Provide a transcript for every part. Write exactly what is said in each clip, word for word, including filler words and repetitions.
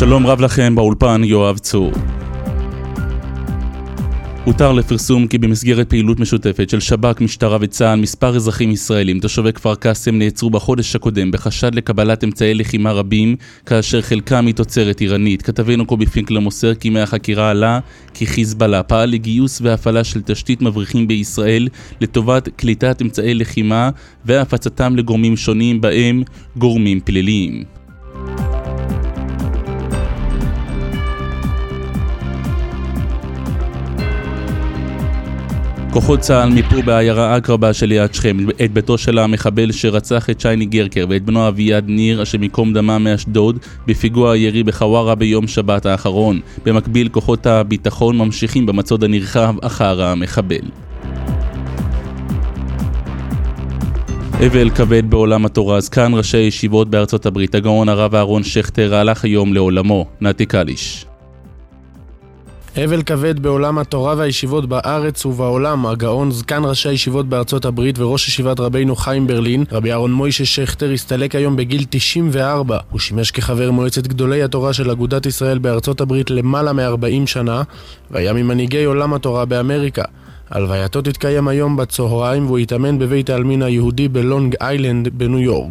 שלום רב לכם, באולפן יואב צור. הותר לפרסום כי במסגרת פעילות משותפת של שב"כ, משטרה וצה"ל, מספר אזרחים ישראלים תושבי כפר קאסם נעצרו בחודש הקודם בחשד לקבלת אמצעי לחימה רבים, כאשר חלקם מתוצרת איראנית. כתבנו קובי פינקלר מוסר כי מהחקירה עלה כי חיזבאללה פעל לגיוס והפעלה של תשתית מבריחים בישראל לטובת קליטת אמצעי לחימה והפצתם לגורמים שונים, בהם גורמים פליליים. כוחות צה"ל מיפו בעיירה אקרבה שליד שכם את ביתו של המחבל שרצח את שייני גרקר ואת בנו אביעד ניר, אשר מקום דמם מאשדוד, בפיגוע ירי בחווארה ביום שבת האחרון. במקביל, כוחות הביטחון ממשיכים במצוד הנרחב אחר המחבל. אבל כבד בעולם התורה. זקן ראשי ישיבות בארצות הברית, הגאון הרב אהרון שכטר, הלך היום לעולמו. נתי קליש. אבל כבד בעולם התורה והישיבות בארץ ובעולם. הגאון זקן ראשי הישיבות בארצות הברית וראש ישיבת רבינו חיים ברלין, רבי אהרון מוישה שכטר, הסתלק היום בגיל תשעים וארבע. הוא שימש כחבר מועצת גדולי התורה של אגודת ישראל בארצות הברית למעלה מ-ארבעים שנה, והיה ממנהיגי עולם התורה באמריקה. הלווייתו תתקיים היום בצהריים, והוא יתאמן בבית העלמין היהודי בלונג איילנד בניו יורק.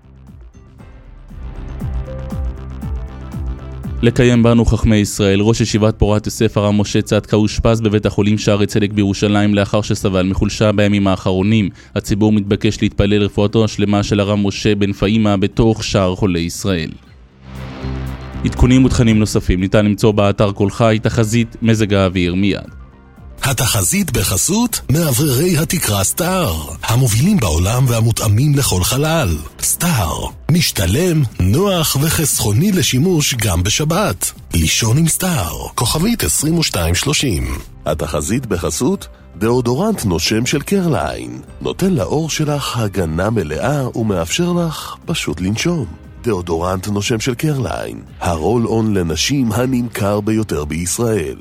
לקיים בנו חכמי ישראל. ראש ישיבת פורת יוסף הרב משה צדקה אושפז בבית החולים שערי צדק בירושלים לאחר שסבל מחולשה בימים האחרונים. הציבור מתבקש להתפלל רפואתו השלמה של הרב משה בן פאימה בתוך שער חולי ישראל. עדכונים ותכנים נוספים ניתן למצוא באתר כל חי. תחזית מזג האוויר מיד. התחזית בחסות מאווררי התקרה סטאר, המובילים בעולם והמותאמים לכל חלל. סטאר, משתלם, נוח וחסכוני לשימוש גם בשבת. לישון עם סטאר, כוכבית עשרים ושתיים שלושים. התחזית בחסות דאודורנט נושם של קרליין, נותן לאור שלך הגנה מלאה ומאפשר לך פשוט לנשום. דאודורנט נושם של קרליין, הרול און לנשים הנמכר ביותר בישראל.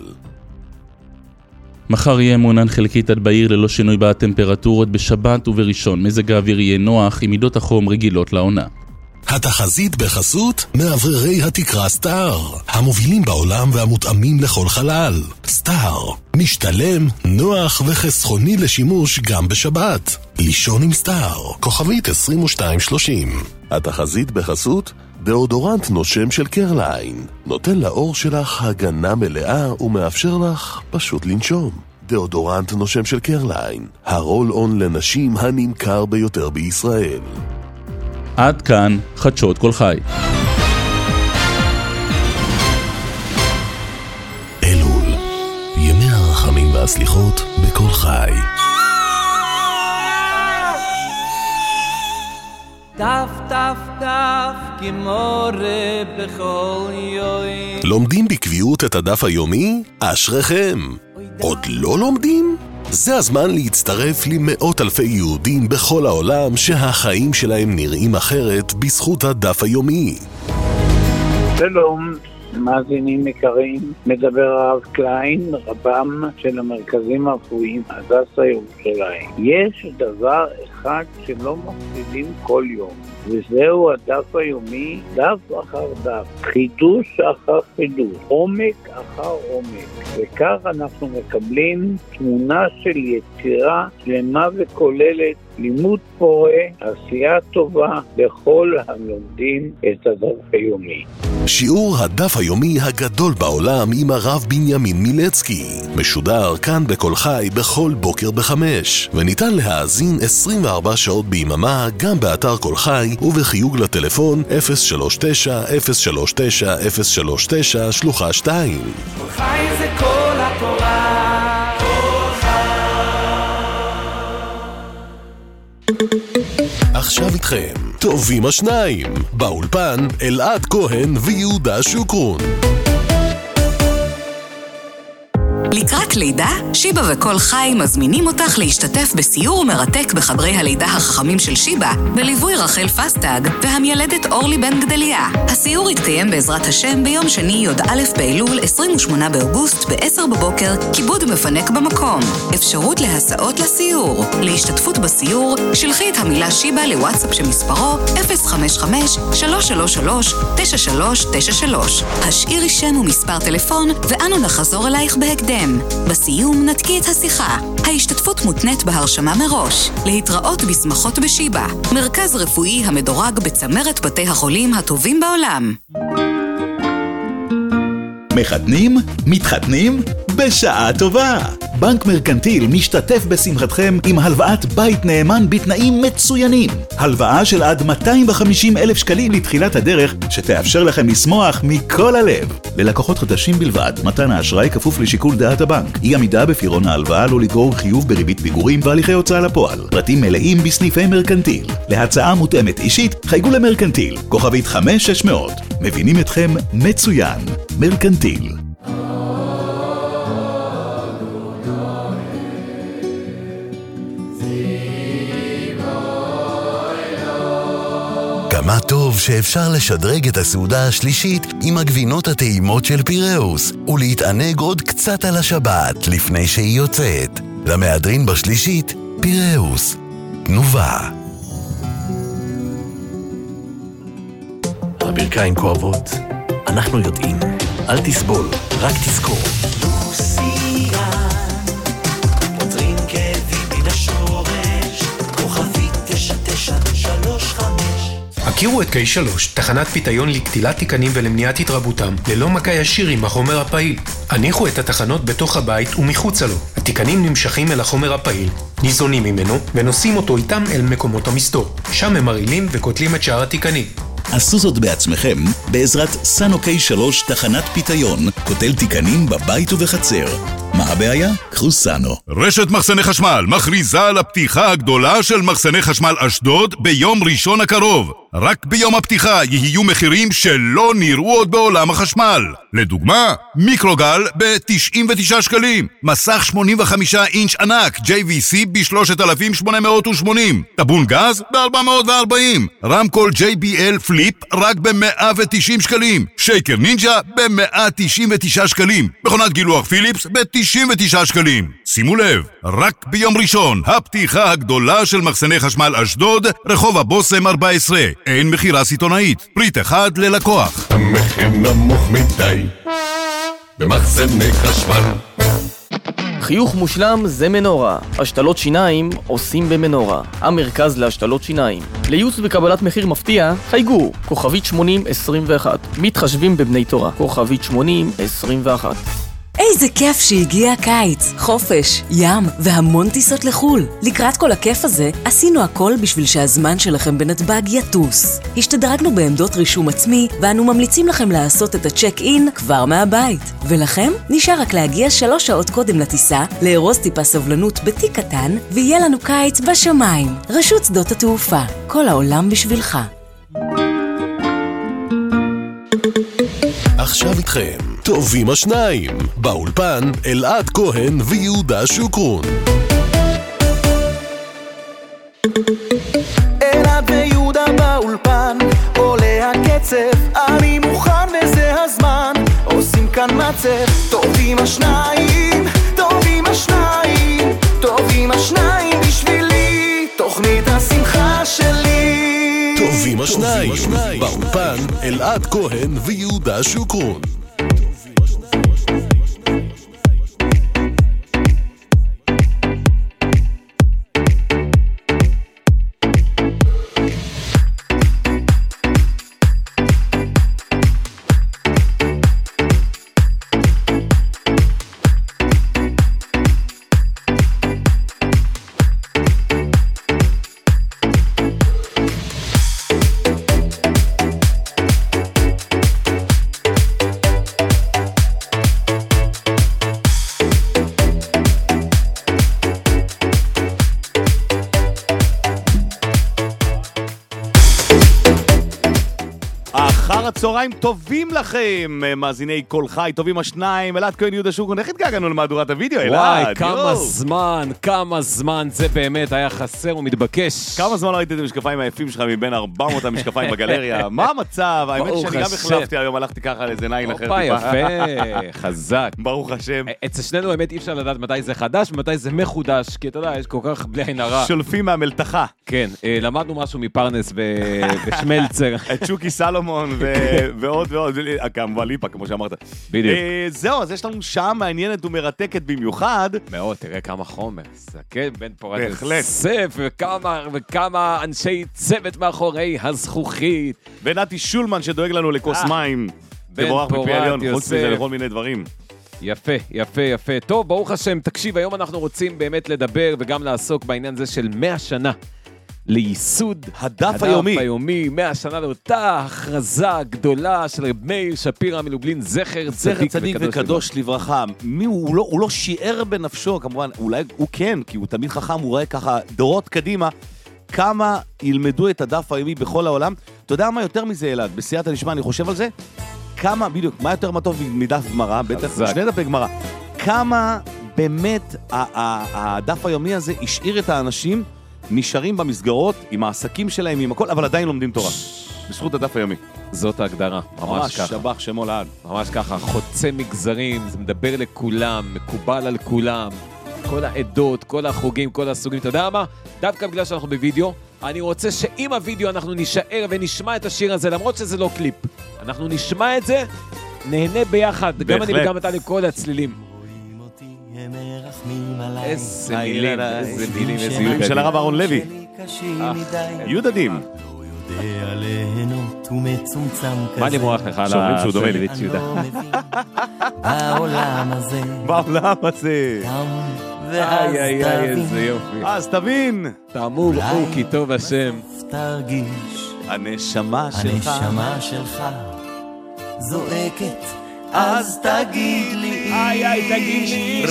מחר יהיה מעונן חלקית עד בעיר ללא שינוי בטמפרטורות. בשבת ובראשון מזג האוויר יהיה נוח עם מידות החום רגילות לעונה. התחזית בחסות מאווררי התקרה סטאר, המובילים בעולם והמותאמים לכל חלל. סטאר, משתלם, נוח וחסכוני לשימוש גם בשבת. לישון עם סטאר, כוכבית עשרים ושתיים שלושים. התחזית בחסות דאודורנט נושם של קרליין, נותן לאור שלך הגנה מלאה ומאפשר לך פשוט לנשום. דאודורנט נושם של קרליין, הרול און לנשים הנמכר ביותר בישראל. עד כאן חדשות כל חי. אלול, ימי הרחמים והסליחות בכל חי. דף דף דף כמורה בכל יום. לומדים בקביעות את הדף היומי? אשריכם. עוד לא לומדים? זה הזמן להצטרף למאות אלפי יהודים בכל העולם שהחיים שלהם נראים אחרת בזכות הדף היומי. שלום, מאזינים יקרים, מדבר הרב קליין, רבם של המרכזים הרפואיים הדסה ירושלים. יש דבר אחד שלא מפסידים כל יום, וזהו הדף היומי, דף אחר דף, חידוש אחר חידוש, עומק אחר עומק, וכך אנחנו מקבלים תמונה של יצירה שלמה וכוללת, לימוד פורה, עשייה טובה לכל הלומדים את הדף היומי. שיעור הדף היומי הגדול בעולם עם הרב בנימין מילצקי, משודר כאן בכל חי בכל בוקר בחמש, וניתן להאזין עשרים וארבע שעות ביממה גם באתר כל חי ובחיוג לטלפון אפס שלוש תשע אפס שלוש תשע אפס שלוש תשע שלוחה שתיים. כל חי זה כל התורה, כל חי. עכשיו איתכם טובים השניים, באולפן אלעד כהן ויהודה שוקרון. לקראת לידה, שיבה וכל חי מזמינים אותך להשתתף בסיור מרתק בחדרי הלידה החכמים של שיבה, בליווי רחל פסטג והמילדת אורלי בן גדליה. הסיור יתקיים בעזרת השם ביום שני י"א באלול עשרים ושמונה באוגוסט ב-עשר בבוקר, כיבוד מפנק במקום. אפשרות להסעות לסיור. להשתתפות בסיור, שלחי את המילה שיבה לוואטסאפ שמספרו אפס חמש חמש שלוש שלוש שלוש תשע שלוש תשע שלוש. השאירי שם ומספר טלפון ואנו נחזור אלייך בהקדם. בסיום נתקי את השיחה. ההשתתפות מותנית בהרשמה מראש. להתראות בשמחות בשיבה. מרכז רפואי המדורג בצמרת בתי החולים הטובים בעולם. מחתנים? מתחתנים? בשעה טובה! בנק מרקנטיל משתתף בשמחתכם עם הלוואת בית נאמן בתנאים מצוינים. הלוואה של עד מאתיים וחמישים אלף שקלים לתחילת הדרך, שתאפשר לכם לשמוח מכל הלב. ללקוחות חדשים בלבד, מתן האשראי כפוף לשיקול דעת הבנק. אי עמידה בפירעון ההלוואה לא לגרור חיוב בריבית פיגורים והליכי הוצאה לפועל. פרטים מלאים בסניפי מרקנטיל. להצעה מותאמת אישית, חייגו למרקנטיל. כוכבית חמש שש מאות. מבינים אתכם מצוין. מרקנטיל. כמה טוב שאפשר לשדרג את הסעודה השלישית עם הגבינות הטעימות של פיראוס ולהתענג עוד קצת על השבת לפני שהיא יוצאת. למהדרין בשלישית, פיראוס. תנובה. הברכיים כואבות. אנחנו יודעים. אל תסבול, רק תזכור. לוסיה, פותרים כאבים מן השורש, כוכבית תשע תשע שלוש חמש. הכירו את קיי שלוש, תחנת פיתיון לקטילת תיקנים ולמניעת התרבותם, ללא מגע ישיר עם החומר הפעיל. הניחו את התחנות בתוך הבית ומחוצה לו. התיקנים נמשכים אל החומר הפעיל, ניזונים ממנו ונושאים אותו איתם אל מקומות המסתור. שם הם מרעילים וקוטלים את שאר התיקנים. עשו זאת בעצמכם בעזרת סאנו קיי שלוש תחנת פיתיון, קוטל תיקנים בבית ובחצר. מה הבעיה? קחו סאנו. רשת מחסני חשמל מכריזה על הפתיחה הגדולה של מחסני חשמל אשדוד ביום ראשון הקרוב. רק ביום הפתיחה יהיו מחירים שלא נראו עוד בעולם החשמל. לדוגמה, מיקרוגל ב-תשעים ותשעה שקלים, מסך שמונים וחמישה אינץ' ענק ג'יי וי סי ב-שלושת אלפים שמונה מאות ושמונים, טבון גז ב-ארבע מאות וארבעים, רמקול ג'יי בי אל פליפ רק ב-מאה ותשעים שקלים, שייקר נינג'ה ב-מאה תשעים ותשעה שקלים, מכונת גילוח פיליפס ב-תשעים ותשעה שקלים. שימו לב, רק ביום ראשון, הפתיחה הגדולה של מחסני חשמל אשדוד, רחוב הבוסם ארבע עשרה. אין מחירה סיטונאית, פריט אחד ללקוח. המחיר נמוך מדי במחסני חשמל. חיוך מושלם זה מנורה. השתלות שיניים עושים במנורה. המרכז להשתלות שיניים. לייעוץ וקבלת מחיר מפתיע, חייגו כוכבית שמונים עשרים ואחת. מתחשבים בבני תורה. כוכבית שמונים עשרים ואחת. איזה כיף שהגיע הקיץ, חופש, ים והמון טיסות לחול. לקראת כל הכיף הזה, עשינו הכל בשביל שהזמן שלכם בנתב"ג יטוס. השתדרגנו בעמדות רישום עצמי, ואנו ממליצים לכם לעשות את הצ'ק אין כבר מהבית. ולכם, נשאר רק להגיע שלוש שעות קודם לטיסה, לארוז טיפה סבלנות בתיק קטן, ויהיה לנו קיץ בשמיים. רשות שדות התעופה, כל העולם בשבילך. עכשיו איתכם, טובים השניים, באולפן אלעד כהן ויהודה שוקרון. אלעד ויהודה באולפן, עולה הקצב, אני מוכן וזה הזמן, עושים כאן מצב, טובים השניים, טובים השניים, טובים השניים בשבילי, תוכנית השמחה שלי. טובים השניים, באולפן אלעד כהן ויהודה שוקרון. אחר הצהריים טובים לכם, מאזיני כל חי, טובים השניים, אלעד כהן יהודה שוקרון, איך התגעגענו למהדורת הוידאו, אלעד? וואי, כמה זמן, כמה זמן, זה באמת היה חסר ומתבקש. כמה זמן לא ראיתי את המשקפיים היפים שלך מבין ארבע מאות המשקפיים בגלריה, מה המצב? האמת שאני גם החלפתי היום, הלכתי ככה לאיזה ניין אחר טיפה. יפה, חזק. ברוך השם. אצל שנינו באמת אי אפשר לדעת מתי זה חדש ומתי זה מחודש, כי אתה יודע, יש כל כך בלי עין הרע. שולפים מהמלתחה. כן, למדנו משהו מפרנס ושמלצר. את שוקי סלומון ועוד ועוד, כמובן ליפה, כמו שאמרת. בדיוק. זהו, אז יש לנו שעה מעניינת ומרתקת במיוחד. מאוד, תראה כמה חומר. סתכל, בן פורת יוסף, וכמה אנשי צוות מאחורי הזכוכית. ונתי שולמן שדואג לנו לכוס מים. תבורך מפי עליון, חוץ מזה לכל מיני דברים. יפה, יפה, יפה. טוב, ברוך השם, תקשיב, היום אנחנו רוצים באמת לדבר וגם לעסוק בעניין זה של מאה שנה. לייסוד הדף היומי. הדף היומי, מאה שנה לאותה הכרזה גדולה של רב מאיר שפירא מלובלין, זכר צדיק, צדיק וקדוש, וקדוש לברכה. מי הוא? הוא לא, הוא לא שיער בנפשו, כמובן, אולי הוא כן, כי הוא תמיד חכם, הוא רואה ככה דורות קדימה, כמה ילמדו את הדף היומי בכל העולם. אתה יודע מה יותר מזה, אלעד? בסייעתא דשמיא, אני חושב על זה, כמה, בדיוק, מה יותר מטוב מדף גמרא, בטח שני דפי גמרא, כמה באמת הדף היומי הזה השאיר את האנשים נשארים במסגרות, עם העסקים שלהם, עם הכל, אבל עדיין לומדים תורה. בזכות הדף היומי. זאת ההגדרה, ממש, ממש ככה. שבח שמו לעד. ממש ככה, חוצה מגזרים, זה מדבר לכולם, מקובל על כולם, כל העדות, כל החוגים, כל הסוגים. אתה יודע מה? דווקא בגלל שאנחנו בווידאו, אני רוצה שעם הווידאו אנחנו נשאר ונשמע את השיר הזה, למרות שזה לא קליפ. אנחנו נשמע את זה, נהנה ביחד, בהחלט. גם אני וגם אתה לכל הצלילים. איזה מילים, איזה מילים, איזה מילים של הרב אהרון לוי. יהודדים. מה למרוח לך על הסלווית יהודה? בעולם הזה בעולם הזה איי איי איי איזה יופי. אז תבין, תאמור הוא כי טוב השם, תרגיש הנשמה שלך הנשמה שלך זועקת, אז תגיד לי, איי איי תגיד לי,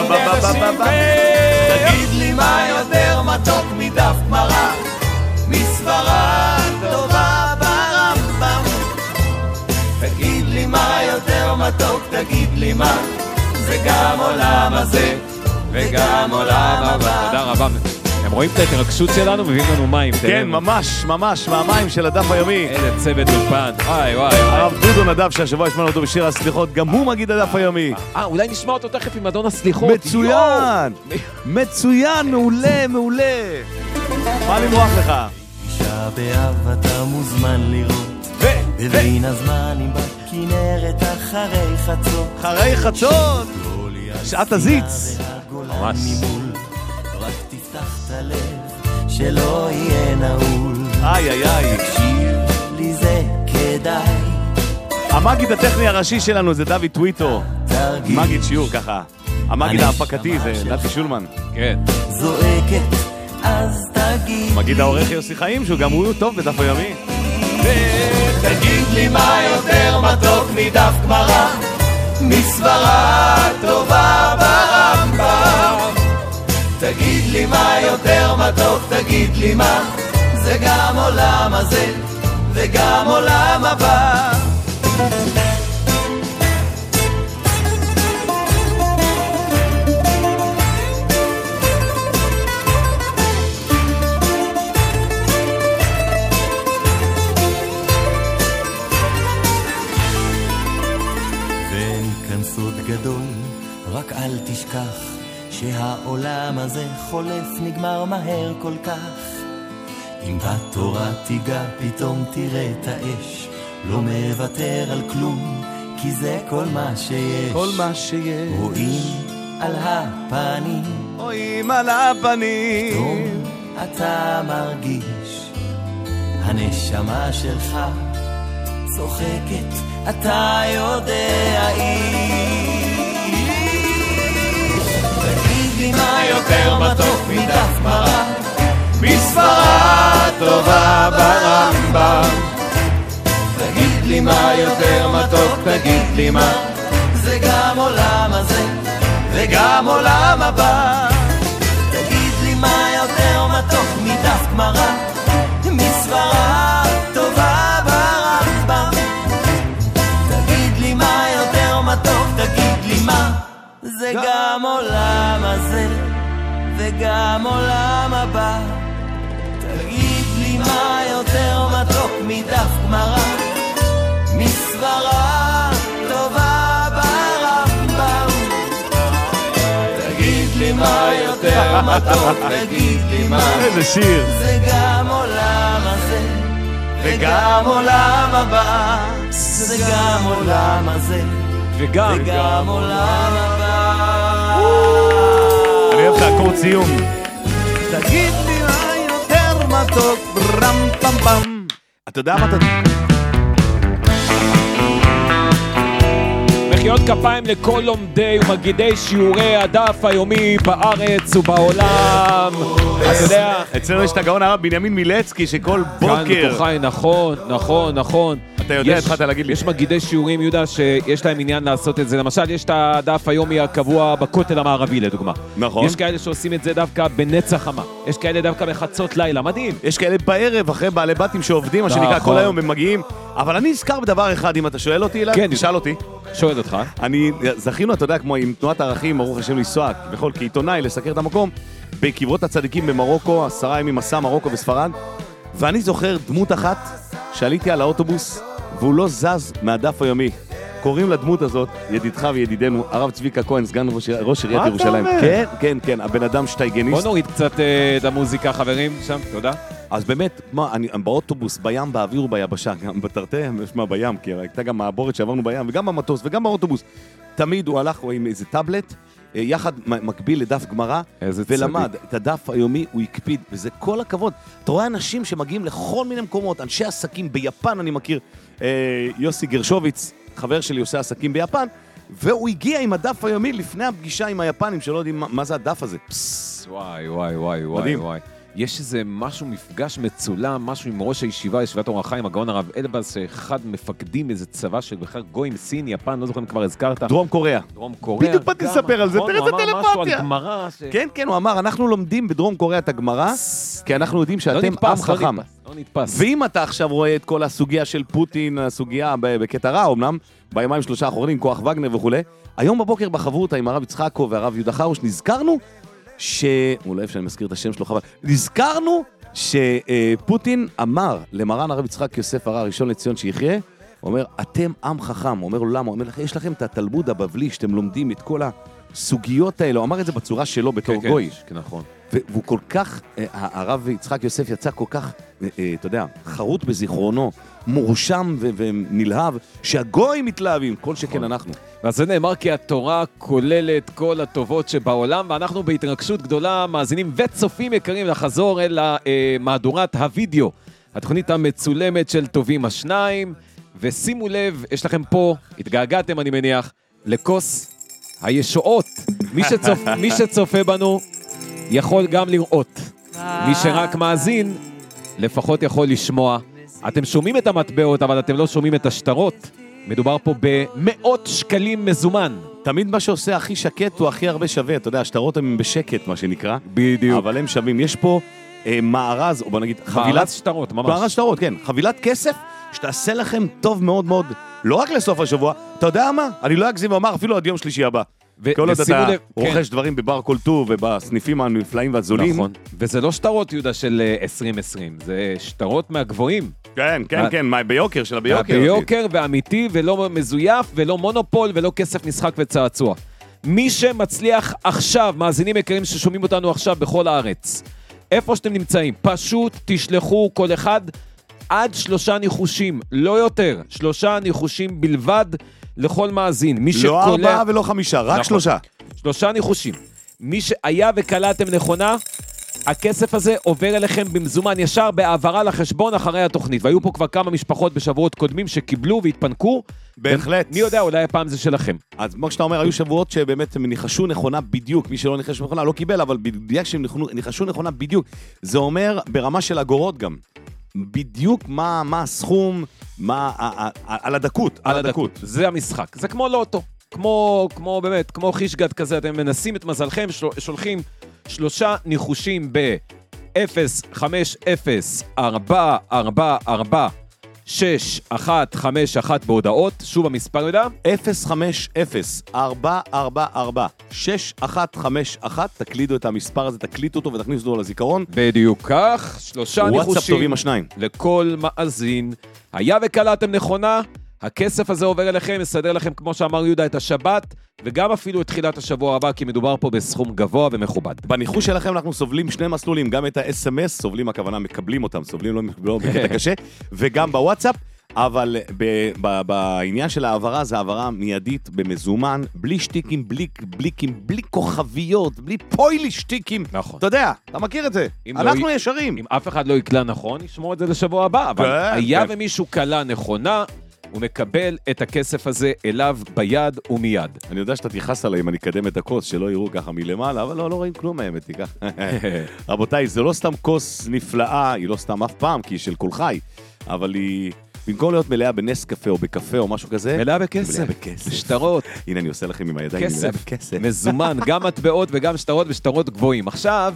תגיד לי מה יותר מתוק מדף גמרא, מסברה טובה ברמב"ם. תגיד לי מה יותר מתוק, תגיד לי מה, זה גם עולם הזה וגם עולם הבא. תודה רבה. הם רואים את ההתרגשות שלנו, מביאים לנו מים. כן, ממש, ממש, מהמים של הדף היומי. איזה צוות אולפן. וואי, וואי. הרב דודו נדב, שהשבוע ישמענו אותו בשיר הסליחות, גם הוא מגיד הדף היומי. אה, אולי נשמע אותו תכף עם אדון הסליחות. מצוין! מצוין, מעולה, מעולה. מה למרוח לך? אישה באב אתה מוזמן לראות, בבין הזמנים בכנרת אחרי חצות. אחרי חצות! שעת הזיץ. ממש. רק תפתח את הלב שלא יהיה נעול. איי איי איי. תקשיב לי זה כדאי. המגיד הטכני הראשי שלנו זה דוד טוויטו. מגיד שיעור ככה. המגיד ההפקתי זה נתי שולמן. כן. זועקת אז תגיד. מגיד העורך יוסי חיים שהוא גם הוא טוב בדף היומי. תגיד לי מה יותר מתוק מדף גמרא, מסברה טובה ברמב"ם. תגיד לי מה יותר מתוק, תגיד לי מה, זה גם עולם הזה וגם עולם הבא. ואין כאן סוד גדול, רק אל תשכח שהעולם הזה חולף, נגמר מהר כל כך. אם בתורה תיגע פתאום תראה את האש, לא מוותר על כלום, כי זה כל מה שיש. כל מה שיש. רואים על הפנים, רואים על הפנים. פתאום אתה מרגיש, הנשמה שלך צוחקת, אתה יודע תגיד לי מה יותר מתוק מדף גמרא, מסברה טובה ברמב"ם. תגיד לי מה יותר מתוק, תגיד לי מה, זה גם עולם הזה וגם עולם הבא. תגיד לי מה יותר מתוק מדף גמרא, מסברה טובה ברמב"ם. זה גם עולם הבא. תגיד לי מה יותר מתוק מדף גמרא, מסברה טובה ברמב"ם. תגיד לי מה יותר מתוק, תגיד לי מה. איזה שיר. זה גם עולם הזה וגם עולם הבא, זה גם עולם הזה וגם וגם עולם הבא. אני אוהב את האקורד סיום. תגיד לי מה יותר מתוק, ברם פם פם. אתה יודע מה אתה... מחיאות כפיים לכל לומדי ומגידי שיעורי הדף היומי בארץ ובעולם. אתה יודע, אצלנו יש את הגאון הרב בנימין מילצקי שכל בוקר... כאן בתוכי, נכון, נכון, נכון. אתה יודע, התחלת להגיד לי. יש מגידי שיעורים, יהודה, שיש להם עניין לעשות את זה. למשל, יש את הדף היומי הקבוע בכותל המערבי, לדוגמה. נכון. יש כאלה שעושים את זה דווקא בנצח חמה. יש כאלה דווקא בחצות לילה, מדהים. יש כאלה בערב, אחרי בעלי בתים שעובדים, מה שנקרא, כל היום הם מגיעים. אבל אני אזכר בדבר אחד, אם אתה שואל אותי, אלא, כן, תשאל אותי. שואל אותך. אני, זכינו, אתה יודע, כמו עם תנועת הערכים, ברוך השם לנסוע, בכל כעיתונאי, לסקר את המקום, בקברות הצדיקים במרוקו, עשרה ימים מסע מרוקו וספרד, ואני זוכר דמות אחת שעליתי על האוטובוס, והוא לא זז מהדף היומי. קוראים לדמות הזאת, ידידך וידידנו, הרב צביקה כהן, סגן ראש, ראש עיריית ירושלים. כן, כן, כן, הבן אדם שטייגניסט. בוא נוריד קצת אה, את המוזיקה, חברים, שם, תודה. אז באמת, מה, אני באוטובוס, בים, באוויר וביבשה, גם בתרתי, יש מה בים, כי הייתה גם מעבורת שעברנו בים, וגם במטוס, וגם באוטובוס. תמיד הוא הלך עם איזה טאבלט, יחד מקביל לדף גמרא, ולמד את הדף היומי, הוא הקפיד, וזה כל הכבוד. אתה רואה אנשים שמגיעים לכל מיני מקומות, אנשי עסקים ביפן, אני מכיר, יוסי גרשוביץ, חבר שלי עושה עסקים ביפן, והוא הגיע עם הדף היומי לפני הפגישה עם היפנים, שלא יודעים מה זה הדף הזה. פסס, וואי, וואי, וואי, וואי, וואי. יש איזה משהו, מפגש מצולם, משהו עם ראש הישיבה, ישיבת אור החיים, הגאון הרב אלבז, שאחד מפקדים איזה צבא של בכלל גויים, סין, יפן, לא זוכר אם כבר הזכרת. דרום קוריאה. דרום קוריאה. בדיוק באתי לספר על זה, תראה איזה טלפתיה. הוא אמר משהו על גמרא. כן, כן, הוא אמר, אנחנו לומדים בדרום קוריאה את הגמרא, כי אנחנו יודעים שאתם עם חכם. לא נתפס. ואם אתה עכשיו רואה את כל הסוגיה של פוטין, הסוגיה בקטע רע, אמנם, בימיים שלושה האחרונים, כוח וגנר וכו', היום בבוקר בחברותה עם הרב יצחקו והרב יהודה חרוש, נזכרנו ש... הוא לא אוהב שאני מזכיר את השם שלו, חבל. נזכרנו שפוטין אמר למרן הרב יצחק יוסף הרב הראשון לציון שיחיה, הוא אומר, אתם עם חכם. הוא אומר לו, למה? הוא אומר, יש לכם את התלמוד הבבלי, שאתם לומדים את כל הסוגיות האלה. הוא אמר את זה בצורה שלו בתור כן, גוי. כן, נכון. והוא כל כך, הרב יצחק יוסף יצא כל כך, אתה יודע, חרוט בזיכרונו, מורשם ונלהב, שהגוי מתלהבים, כל שכן אנחנו. ואז זה נאמר כי התורה כוללת כל הטובות שבעולם, ואנחנו בהתרגשות גדולה מאזינים וצופים יקרים לחזור אל מהדורת הוידאו, התוכנית המצולמת של טובים השניים, ושימו לב, יש לכם פה, התגעגעתם אני מניח, לכוס הישועות. מי שצופ, מי שצופה בנו יכול גם לראות. מי שרק מאזין, לפחות יכול לשמוע. אתם שומעים את המטבעות, אבל אתם לא שומעים את השטרות. מדובר פה במאות שקלים מזומן. תמיד מה שעושה הכי שקט הוא הכי הרבה שווה. אתה יודע, השטרות הם בשקט, מה שנקרא. בדיוק. אבל הם שווים. יש פה אה, מערז, או בוא נגיד, חבילת... מערז שטרות, ממש. מערז שטרות, כן. חבילת כסף שתעשה לכם טוב מאוד מאוד, לא רק לסוף השבוע. אתה יודע מה? אני לא אגזים ואומר אפילו עד יום שלישי הבא. ו- כל עוד אתה לב, רוכש כן. דברים בבר כל טוב ובסניפים הנפלאים והזולים. נכון. וזה לא שטרות, יהודה, של עשרים עשרים. זה שטרות מהגבוהים. כן, כן, מה... כן, מה, ביוקר של הביוקר. ביוקר ואמיתי ולא מזויף ולא מונופול ולא כסף משחק וצעצוע. מי שמצליח עכשיו, מאזינים יקרים ששומעים אותנו עכשיו בכל הארץ, איפה שאתם נמצאים, פשוט תשלחו כל אחד עד שלושה ניחושים, לא יותר, שלושה ניחושים בלבד לכל מאזין. מי לא שקולה... ארבעה ולא חמישה, רק נכון. שלושה. שלושה ניחושים. מי שהיה וקלעתם נכונה, הכסף הזה עובר אליכם במזומן ישר בהעברה לחשבון אחרי התוכנית. והיו פה כבר כמה משפחות בשבועות קודמים שקיבלו והתפנקו. בהחלט. מי יודע, אולי הפעם זה שלכם. אז כמו שאתה אומר, היו שבועות שבאמת הם ניחשו נכונה בדיוק. מי שלא ניחש נכונה לא קיבל, אבל בדיוק שהם ניחשו נכונה בדיוק. זה אומר ברמה של אגורות גם. בדיוק מה, מה הסכום, מה, על הדקות, על הדקות. זה המשחק. זה כמו לוטו. כמו, כמו באמת, כמו חישגת כזה. אתם מנסים את מזלכם, שולחים שלושה ניחושים ב-אפס חמש אפס ארבע ארבע ארבע שש אחת חמש אחת בהודעות, שוב המספר ידע? אפס חמש אפס ארבע ארבע ארבע שש אחת חמש אחת, תקלידו את המספר הזה, תקליטו אותו ותכניסו אותו לזיכרון. בדיוק כך, שלושה ניחושים. וואטסאפ טובים השניים. לכל מאזין. היה וקלעתם נכונה, הכסף הזה עובר אליכם, יסדר לכם, כמו שאמר יהודה, את השבת, וגם אפילו את תחילת השבוע הבא, כי מדובר פה בסכום גבוה ומכובד. בניחוש שלכם אנחנו סובלים שני מסלולים, גם את ה-אס אם אס, סובלים הכוונה, מקבלים אותם, סובלים לא, לא בקטע קשה, וגם בוואטסאפ, אבל ב- ב- בעניין של העברה, זה העברה מיידית במזומן, בלי שטיקים, בלי בליקים, בלי כוכביות, בלי פוילי שטיקים. נכון. אתה יודע, אתה מכיר את זה. אנחנו לא, ישרים. אם אף אחד לא יקלה נכון, ישמור את זה לשבוע הבא, אבל כן, היה כן. ומישהו קלה נכונה, הוא מקבל את הכסף הזה אליו ביד ומיד. אני יודע שאתה תיחס עליי אם אני אקדם את הכוס, שלא יראו ככה מלמעלה, אבל לא, לא רואים כלום מהאמת, תיקח. רבותיי, זה לא סתם כוס נפלאה, היא לא סתם אף פעם, כי היא של כל חי, אבל היא, במקום להיות מלאה בנס קפה או בקפה או משהו כזה, מלאה בכסף, מלאה בכסף. שטרות. הנה, אני עושה לכם עם הידיים, מלאה בכסף. מזומן, גם מטבעות וגם שטרות ושטרות גבוהים. עכשיו,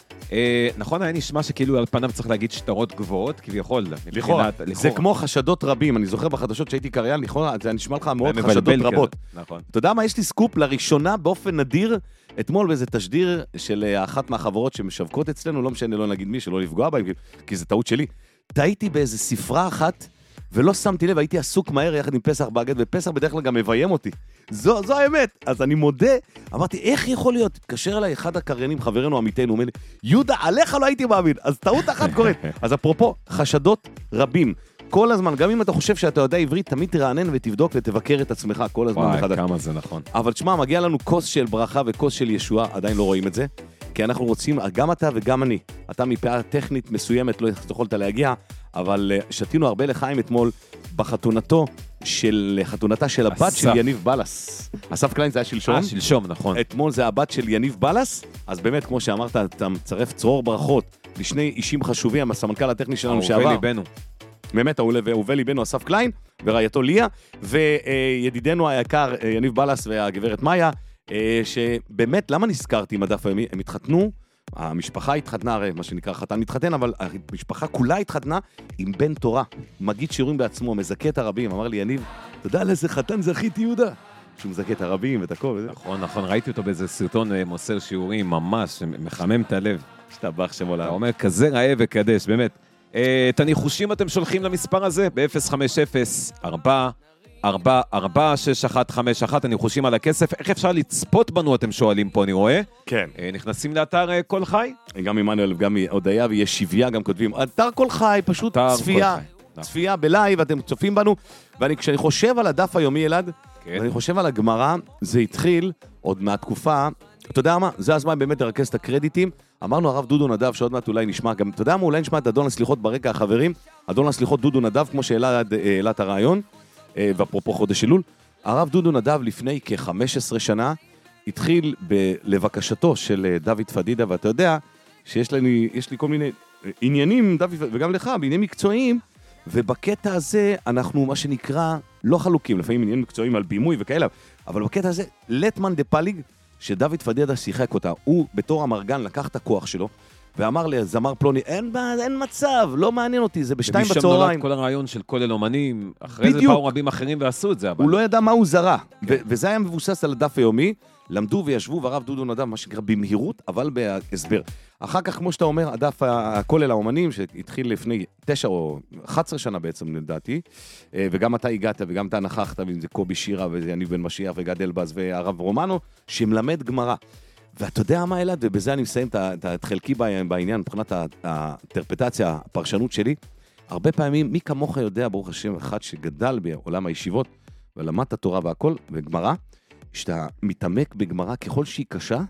אה, נכון, היה נשמע שכאילו על פניו צריך להגיד שטרות גבוהות, כביכול. לכאורה, זה כמו חשדות רבים, אני זוכר בחדשות שהייתי קריין, לכאורה, זה נשמע לך מאוד חשדות רבות. נכון. אתה יודע מה, יש לי סקופ לראשונה באופן נדיר, אתמול באיזה תשדיר של אחת מהחברות שמשווקות אצלנו, לא משנה, לא נגיד מי, שלא לפגוע בהם, כי זה טעות שלי. טעיתי באיזה ספרה אחת, ולא שמתי לב, הייתי עסוק מהר יחד עם פסח באגד, ופסח בדרך כלל גם מביים אותי. זו, זו האמת. אז אני מודה, אמרתי, איך יכול להיות? התקשר אליי אחד הקריינים, חברנו עמיתנו, אומר לי, יהודה, עליך לא הייתי מאמין, אז טעות אחת קורית. אז אפרופו, חשדות רבים. כל הזמן, גם אם אתה חושב שאתה יודע עברית, תמיד תרענן ותבדוק ותבקר את עצמך כל הזמן. וואי, כמה זה נכון. אבל תשמע, מגיע לנו כוס של ברכה וכוס של ישועה, עדיין לא רואים את זה, כי אנחנו רוצים, גם אתה וגם אני, אתה מפאה טכנית מסוימת, לא יכולת להגיע, אבל שתינו הרבה לחיים אתמול בחתונתו של, חתונתה של הבת של יניב בלס. אסף קליין זה היה שלשום. אה, שלשום, נכון. אתמול זה הבת של יניב בלס, אז באמת, כמו שאמרת, אתה מצרף צרור ברכות לשני אישים חשובים, הסמנכ"ל הטכני שלנו שעבר. אהובי ליבנו. באמת, אהובי ליבנו אסף קליין, ורעייתו ליה, וידידנו היקר יניב בלס והגברת מאיה, שבאמת, למה נזכרתי עם הדף היומי? הם התחתנו, המשפחה התחתנה, הרי מה שנקרא חתן מתחתן, אבל המשפחה כולה התחתנה עם בן תורה, מגיד שיעורים בעצמו, מזכה את הרבים, אמר לי יניב, אתה יודע לאיזה חתן זכיתי יהודה? שהוא מזכה את הרבים ואת הכל. נכון, נכון, ראיתי אותו באיזה סרטון מוסר שיעורים, ממש, מחמם את הלב. שתבח שם עולם. אתה אומר, כזה ראה וקדש, באמת. את הניחושים אתם שולחים למספר הזה, ב-אפס חמש אפס ארבע ארבע ארבע שש אחת חמש אחת, הניחושים על הכסף. איך אפשר לצפות בנו, אתם שואלים פה, אני רואה? כן. נכנסים לאתר כל חי? גם עמנואל, גם הודיה, ויש שוויה, גם כותבים, אתר כל חי, פשוט צפייה. צפייה בלייב, אתם צופים בנו, וכשאני חושב על הדף היומי אלעד, ואני חושב על הגמרא, זה התחיל עוד מהתקופה, אתה יודע מה? זה הזמן באמת לרכז את הקרדיטים. אמרנו הרב דודו נדב, שעוד מעט אולי נשמע גם, אתה יודע מה? אולי נשמע את אדון הסליחות ברקע, החברים. אדון הסליחות דודו נדב, כמו שהעלה את הרעיון, ואפרופו חודש אלול. הרב דודו נדב לפני כ-חמש עשרה שנה, התחיל לבקשתו של דוד פדידה, ואתה יודע שיש לי, יש לי כל מיני עניינים, דוד, וגם לך, בעניינים מקצועיים, ובקטע הזה אנחנו, מה שנקרא, לא חלוקים, לפעמים עניינים מקצועיים על בימוי וכאלה, אבל בקטע הזה, לטמן דה פליג, שדוד פדידה שיחק אותה, הוא בתור המרגן לקח את הכוח שלו, ואמר לי, זמר פלוני, אין, אין מצב, לא מעניין אותי, זה בשתיים בצהריים. ומשם נולד כל הרעיון של כולל אומנים, אחרי זה באו רבים אחרים ועשו את זה. אבל... הוא לא ידע מה הוא זרה, ו- וזה היה מבוסס על הדף היומי, למדו וישבו והרב דודו נדב, מה שנקרא במהירות, אבל בהסבר. אחר כך, כמו שאתה אומר, הדף הכולל האומנים, שהתחיל לפני תשע או אחת עשרה שנה בעצם, לדעתי, וגם אתה הגעת וגם אתה נכחת, וזה קובי שירה וזה יניב בן משיח וגד אלבז והרב רומנו, שמלמד גמרא. ואתה יודע מה אלעד, ובזה אני מסיים את חלקי בעניין, מבחינת האינטרפטציה, הפרשנות שלי, הרבה פעמים, מי כמוך יודע, ברוך השם, אחד שגדל בעולם הישיבות, ולמד את התורה והכל, וגמרא, שאתה מתעמק בגמרא ככל שהיא קשה,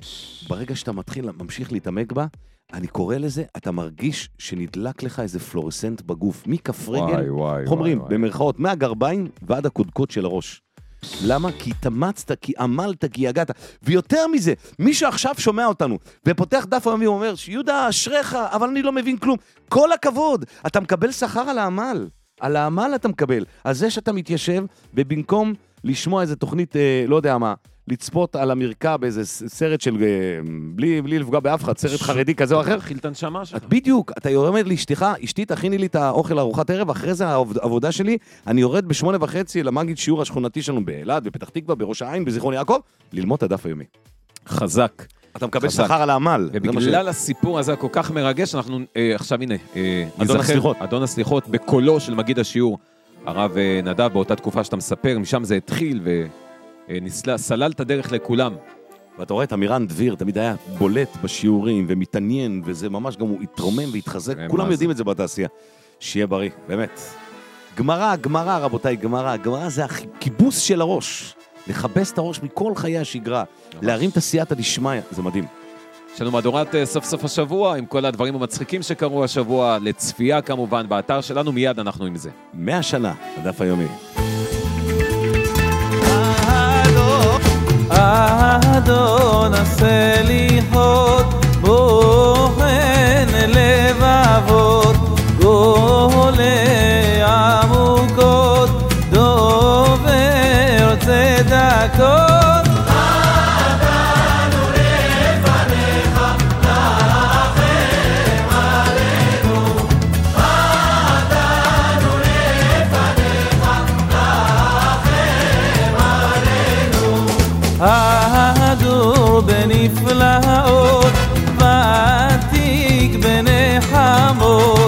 ברגע שאתה מתחיל, ממשיך להתעמק בה, אני קורא לזה, אתה מרגיש שנדלק לך איזה פלורסנט בגוף, מכף רגל, חומרים, במרכאות, מהגרביים ועד הקודקות של הראש. למה? כי התאמצת, כי עמלת, כי הגעת. ויותר מזה, מי שעכשיו שומע אותנו, ופותח דף היומי ואומר, יהודה, אשריך, אבל אני לא מבין כלום. כל הכבוד, אתה מקבל שכר על העמל. על העמל אתה מקבל. על זה שאתה מתיישב, ובמקום לשמוע איזה תוכנית, אה, לא יודע מה, לצפות על המרקע באיזה סרט של, בלי, בלי לפגוע באף אחד, סרט חרדי כזה או אחר. חילתן שמה שלך. בדיוק, אתה יורד לאשתך, אשתי תכיני לי את האוכל לארוחת ערב, אחרי זה העבודה שלי, אני יורד בשמונה וחצי למגיד שיעור השכונתי שלנו באילת, בפתח תקווה, בראש העין, בזיכרון יעקב, ללמוד את הדף היומי. חזק. אתה מקבל שכר על העמל. ובגלל הסיפור הזה כל כך מרגש, אנחנו עכשיו, הנה, אדון הסליחות. אדון הסליחות, בקולו של מגיד השיעור, הרב נדב, באותה תקופה שאתה מספר, משם זה התחיל וסלל את הדרך לכולם. ואתה רואה את אמירן דביר, תמיד היה בולט בשיעורים ומתעניין, וזה ממש גם הוא התרומם והתחזק, כולם יודעים את זה בתעשייה. שיהיה בריא, באמת. גמרא, גמרא רבותיי, גמרא, גמרא זה הכיבוס של הראש. לחבס את הראש מכל חיי השגרה, להרים את הסייעתא דשמיא, זה מדהים. יש לנו מהדורת סוף סוף השבוע, עם כל הדברים המצחיקים שקרו השבוע, לצפייה כמובן, באתר שלנו מיד אנחנו עם זה. מאה שנה, הדף היומי. אדון הסליחות, בוחן לבבות, גולה עמוקות, דובר צדקות. ההדור בנפלאות, ועתיק בנחמות.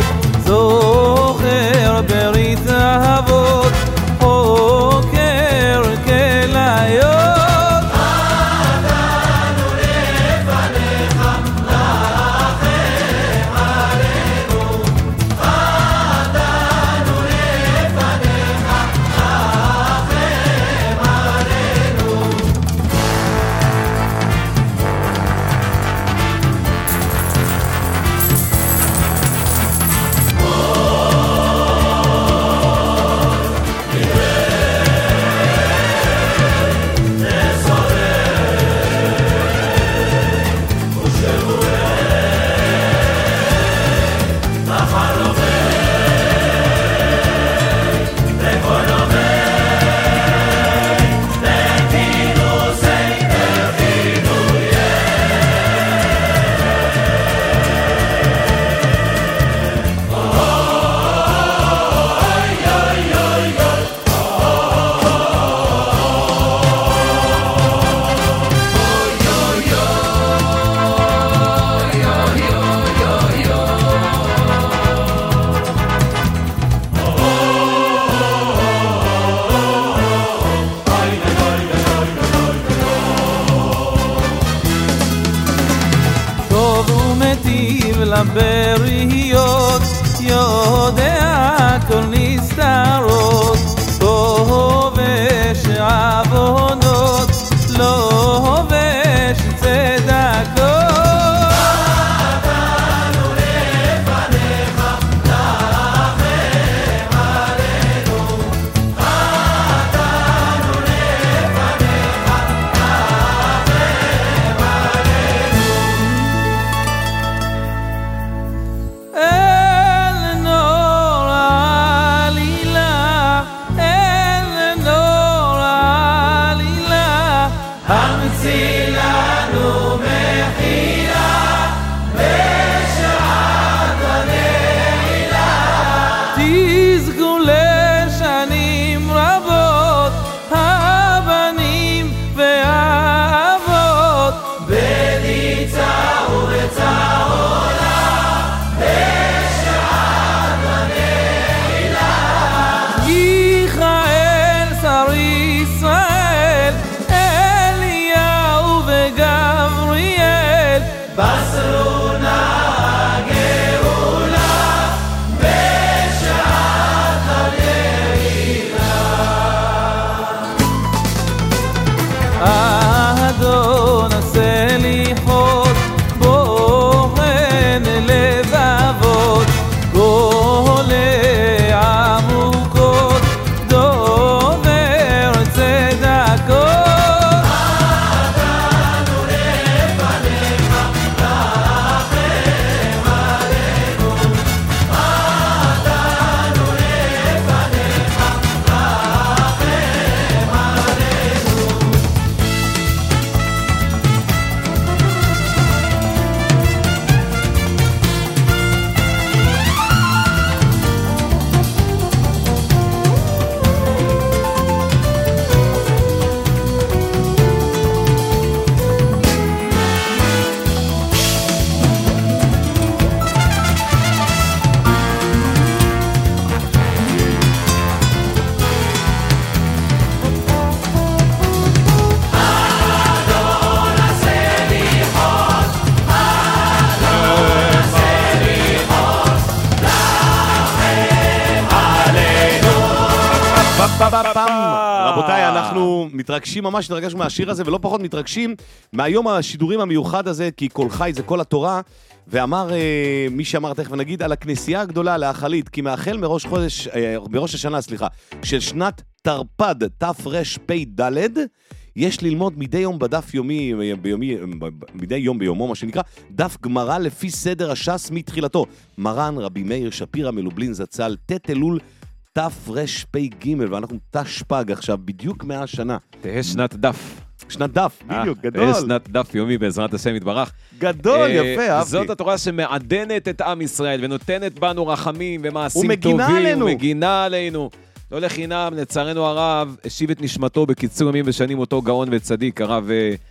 רבותיי, אנחנו מתרגשים ממש, נתרגשנו מהשיר הזה, ולא פחות מתרגשים מהיום השידורים המיוחד הזה, כי כל חי זה כל התורה, ואמר, מי שאמר תכף נגיד, על הכנסייה הגדולה להחליט, כי מאחל מראש חודש, מראש השנה, סליחה, של שנת תרפ"ד, תרפ"ד, יש ללמוד מדי יום בדף יומי, ביומי, מדי יום ביומו, מה שנקרא, דף גמרא לפי סדר הש"ס מתחילתו. מרן רבי מאיר שפירא מלובלין זצ"ל, ט' אלול תרפ"ג, ואנחנו תשפ"ג עכשיו, בדיוק מאה שנה. תהיה שנת דף. שנת דף, בדיוק, גדול. תהיה שנת דף יומי בעזרת השם יתברך. גדול, יפה, אהבתי. זאת התורה שמעדנת את עם ישראל, ונותנת בנו רחמים ומעשים ומגינה טובים. עלינו. ומגינה עלינו. לא לחינם, לצערנו הרב, השיב את נשמתו בקיצור ימים ושנים אותו גאון וצדיק, הרב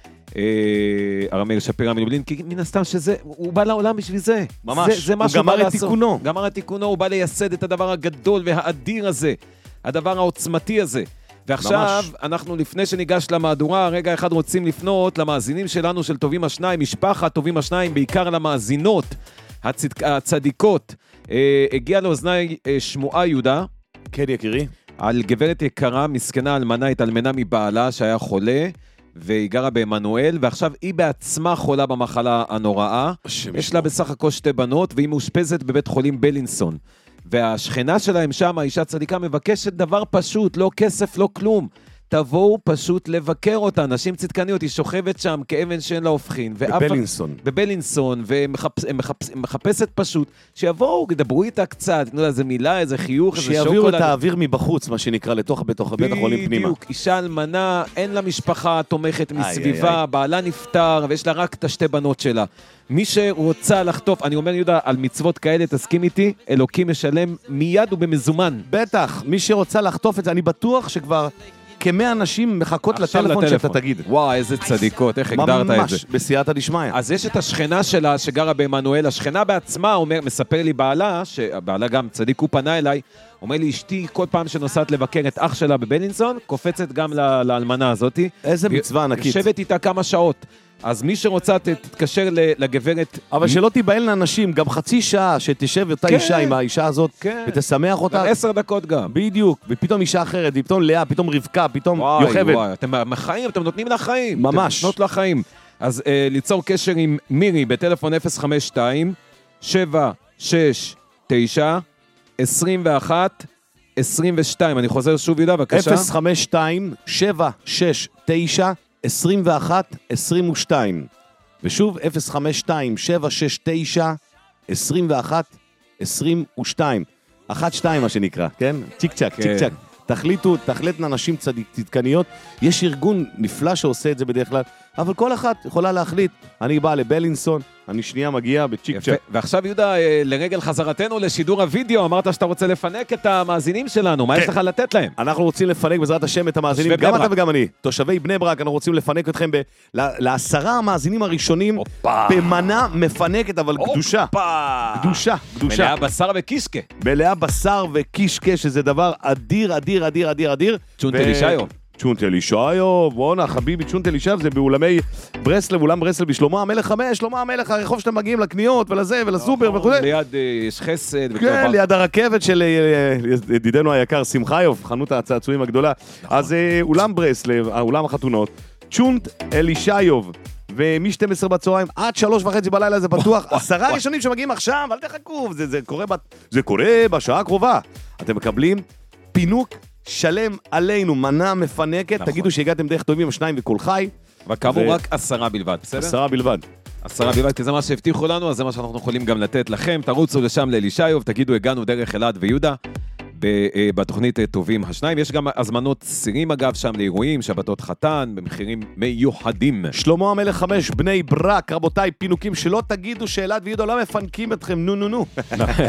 הרב מאיר שפירא מלובלין, כי מן הסתם שזה, הוא בא לעולם בשביל זה. ממש, זה, זה הוא גמר את תיקונו. גמר את תיקונו, הוא בא לייסד את הדבר הגדול והאדיר הזה, הדבר העוצמתי הזה. ועכשיו, ממש. אנחנו לפני שניגש למהדורה, רגע אחד רוצים לפנות למאזינים שלנו של טובים השניים, משפחת טובים השניים, בעיקר למאזינות הצד... הצדיקות. אה, הגיע לאוזני אה, שמועה יהודה. כן, יקירי. על גברת יקרה, מסכנה אלמנה, התאלמנה מבעלה שהיה חולה, והיא גרה באמנואל, ועכשיו היא בעצמה חולה במחלה הנוראה. יש לה בסך הכל שתי בנות, והיא מאושפזת בבית חולים בלינסון. והשכנה שלהם שם, האישה צדיקה, מבקשת דבר פשוט, לא כסף, לא כלום. תבואו פשוט לבקר אותה, נשים צדקניות, היא שוכבת שם כאבן שאין לה הופכין. בבלינסון. בבלינסון, ומחפשת פשוט, שיבואו, ידברו איתה קצת, תנו לה איזה מילה, איזה חיוך, איזה שוקולד. שיביאו את האוויר מבחוץ, מה שנקרא, לתוך בית החולים פנימה. בדיוק, אישה אלמנה, אין לה משפחה תומכת מסביבה, בעלה נפטר, ויש לה רק את השתי בנות שלה. מי שרוצה לחטוף, אני אומר יהודה, על מצוות כאלה, תסכים איתי, אלוקים משלם מיד ובמזומן. בטח, מי שרוצה לחטוף את זה, אני בטוח שכבר כמאה אנשים מחכות לטלפון שאתה תגיד. וואי, איזה צדיקות, איך הגדרת את זה. ממש, בסייעתא דשמיא. אז יש את השכנה שלה שגרה באמנואל, השכנה בעצמה, אומר, מספר לי בעלה, שבעלה גם צדיק, הוא פנה אליי, אומר לי, אשתי כל פעם שנוסעת לבקר את אח שלה בבלינסון, קופצת גם לאלמנה הזאת. איזה מצווה ענקית. יושבת איתה כמה שעות. אז מי שרוצה תתקשר לגברת... אבל שלא תיבהלנה נשים, גם חצי שעה שתשב אותה אישה עם האישה הזאת, ותשמח אותה. עשר דקות גם. בדיוק, ופתאום אישה אחרת, ופתאום לאה, פתאום רבקה, פתאום יוכבד. וואי, וואי, אתם מחיים, אתם נותנים לה חיים. ממש. אתם נותנות לה חיים. אז ליצור קשר עם מירי בטלפון אפס חמש שתיים שבע שש תשע עשרים ואחת עשרים ושתיים. אני חוזר שוב יהודה, בבקשה. אפס חמש שתיים שבע שש תשע עשרים ואחת עשרים ושתיים. ושוב, אפס חמש שתיים שבע שש תשע עשרים ואחת עשרים ושתיים. אחת שתיים מה שנקרא, כן? צ'יק צ'ק, צ'יק צ'ק. תחליטו, תחלטנה נשים צדקניות. יש ארגון נפלא שעושה את זה בדרך כלל, אבל כל אחת יכולה להחליט. אני בא לבלינסון, אני שנייה מגיע בצ'יק צ'ק. ועכשיו יהודה, לרגל חזרתנו לשידור הוידאו, אמרת שאתה רוצה לפנק את המאזינים שלנו, מה יש לך לתת להם? אנחנו רוצים לפנק בעזרת השם את המאזינים, גם אתה וגם אני, תושבי בני ברק, אנחנו רוצים לפנק אתכם לעשרה המאזינים הראשונים, במנה מפנקת, אבל קדושה. קדושה, קדושה. מלאה בשר וקישקה. מלאה בשר וקישקה, שזה דבר אדיר, אדיר, אדיר, אדיר, אדיר. צ'ונטל ישעיוב. צ'ונטל ישעיוב, בואנה, חביבי, צ'ונטל ישעיוב, זה באולמי ברסלב, אולם ברסלב בשלמה המלך חמש, שלמה המלך, הרחוב שאתם מגיעים לקניות ולזה ולסופר וכו'. ליד יש חסד. כן, ליד הרכבת של ידידנו היקר, שמחיוב, חנות הצעצועים הגדולה. אז אולם ברסלב, אולם החתונות, צ'ונטל ישעיוב, ומ-שתים עשרה בצהריים עד שלוש וחצי בלילה זה פתוח. עשרה ראשונים שמגיעים עכשיו, אל תחכו, זה קורה בשעה הקרובה. אתם מקבלים פינוק שלם עלינו, מנה מפנקת, נכון. תגידו שהגעתם דרך טובים השניים וכל חי. וכאמור ו... רק עשרה בלבד, בסדר? עשרה בלבד. עשרה בלבד, כי זה מה שהבטיחו לנו, אז זה מה שאנחנו יכולים גם לתת לכם. תרוצו לשם לאלישעיוב, תגידו, הגענו דרך אלעד ויהודה, בתוכנית טובים השניים. יש גם הזמנות סירים אגב שם לאירועים, שבתות חתן, במחירים מיוחדים. שלמה המלך חמש, בני ברק, רבותיי, פינוקים שלא תגידו שאלעד ויהודה לא מפנקים אתכם, נו נו נו.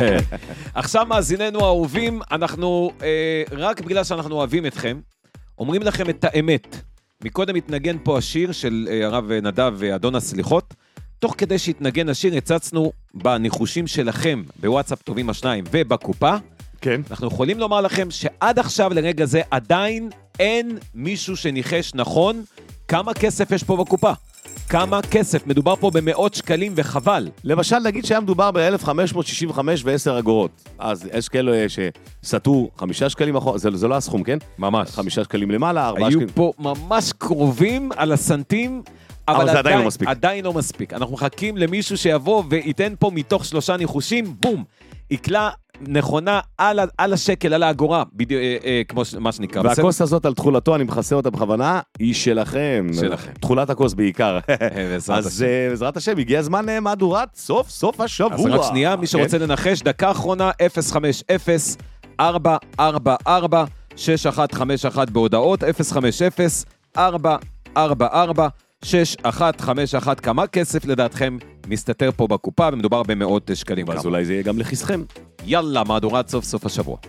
עכשיו מאזיננו האהובים, אנחנו, אה, רק בגלל שאנחנו אוהבים אתכם, אומרים לכם את האמת. מקודם התנגן פה השיר של אה, הרב נדב ואדון הסליחות, תוך כדי שהתנגן השיר, הצצנו בניחושים שלכם, בוואטסאפ טובים השניים ובקופה, כן. אנחנו יכולים לומר לכם שעד עכשיו לרגע זה עדיין אין מישהו שניחש נכון כמה כסף יש פה בקופה. כמה כסף. מדובר פה במאות שקלים וחבל. למשל, נגיד שהיה מדובר ב-אלף חמש מאות שישים וחמש ועשר אגורות. אז יש כאלו שסטו חמישה שקלים אחורה, זה, זה לא הסכום, כן? ממש. חמישה שקלים למעלה, ארבעה היו שקלים. פה ממש קרובים על הסנטים, אבל, אבל זה עדיין לא מספיק. עדיין לא מספיק. אנחנו מחכים למישהו שיבוא וייתן פה מתוך שלושה ניחושים, בום, יקלה נכונה על, על השקל, על האגורה, בדיוק, אה, אה, כמו ש, מה שנקרא. והכוס הזאת על תחולתו, אני מחסה אותה בכוונה, היא שלכם. שלכם. תחולת הכוס בעיקר. אז בעזרת השם, הגיע זמן מהדורת סוף סוף השבוע. אז רק שנייה, מי שרוצה לנחש, דקה אחרונה, אפס חמש אפס ארבע ארבע ארבע שש אחת חמש אחת בהודעות, אפס חמש אפס ארבע ארבע ארבע שש אחת חמש אחת. כמה כסף לדעתכם מסתתר פה בקופה, ומדובר במאות שקלים. אז אולי זה יהיה גם לכיסכם. יאללה, מהדורת סוף סוף השבוע.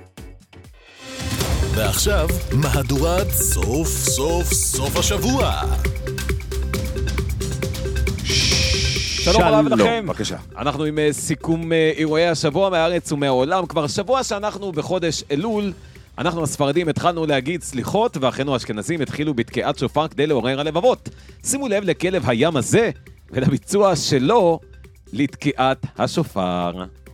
ועכשיו, מהדורת סוף סוף סוף השבוע. שלום רב לכם. בבקשה. אנחנו עם סיכום אירועי השבוע מהארץ ומהעולם. כבר שבוע שאנחנו בחודש אלול, אנחנו הספרדים התחלנו להגיד סליחות, ואחינו האשכנזים התחילו בתקיעת שופר כדי לעורר הלבבות. שימו לב לכלב הים הזה ולביצוע שלו לתקיעת השופר.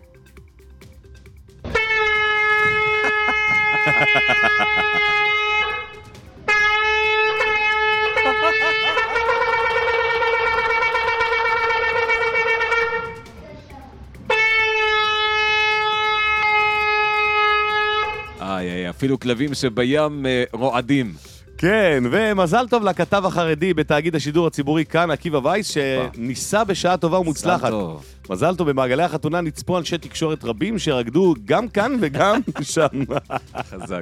איי, איי, אפילו כלבים שבים רועדים. כן, ומזל טוב לכתב החרדי בתאגיד השידור הציבורי כאן, עקיבא וייס, שניסה בשעה טובה ומוצלחת. מזל טוב, במעגלי החתונה נצפו אנשי תקשורת רבים שרקדו גם כאן וגם שם. חזק.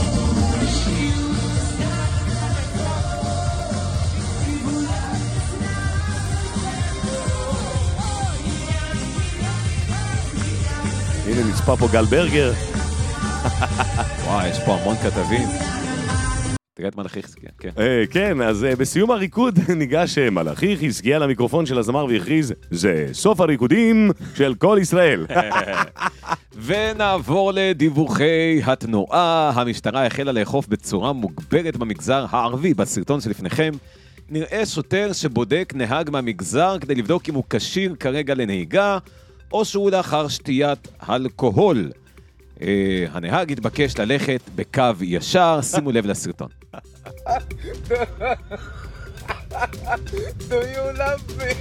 הנה נצפה פה גל ברגר. וואי, יש פה המון כתבים. תראה את מלאכי חזקיה, כן. כן, אז בסיום הריקוד ניגש מלאכי חזקיה למיקרופון של הזמר והכריז, זה סוף הריקודים של כל ישראל. ונעבור לדיווחי התנועה. המשטרה החלה לאכוף בצורה מוגברת במגזר הערבי. בסרטון שלפניכם נראה שוטר שבודק נהג מהמגזר כדי לבדוק אם הוא כשיר כרגע לנהיגה, או שהוא לאחר שתיית אלכוהול. Uh, הנהג התבקש ללכת בקו ישר, שימו לב לסרטון. Do you love me?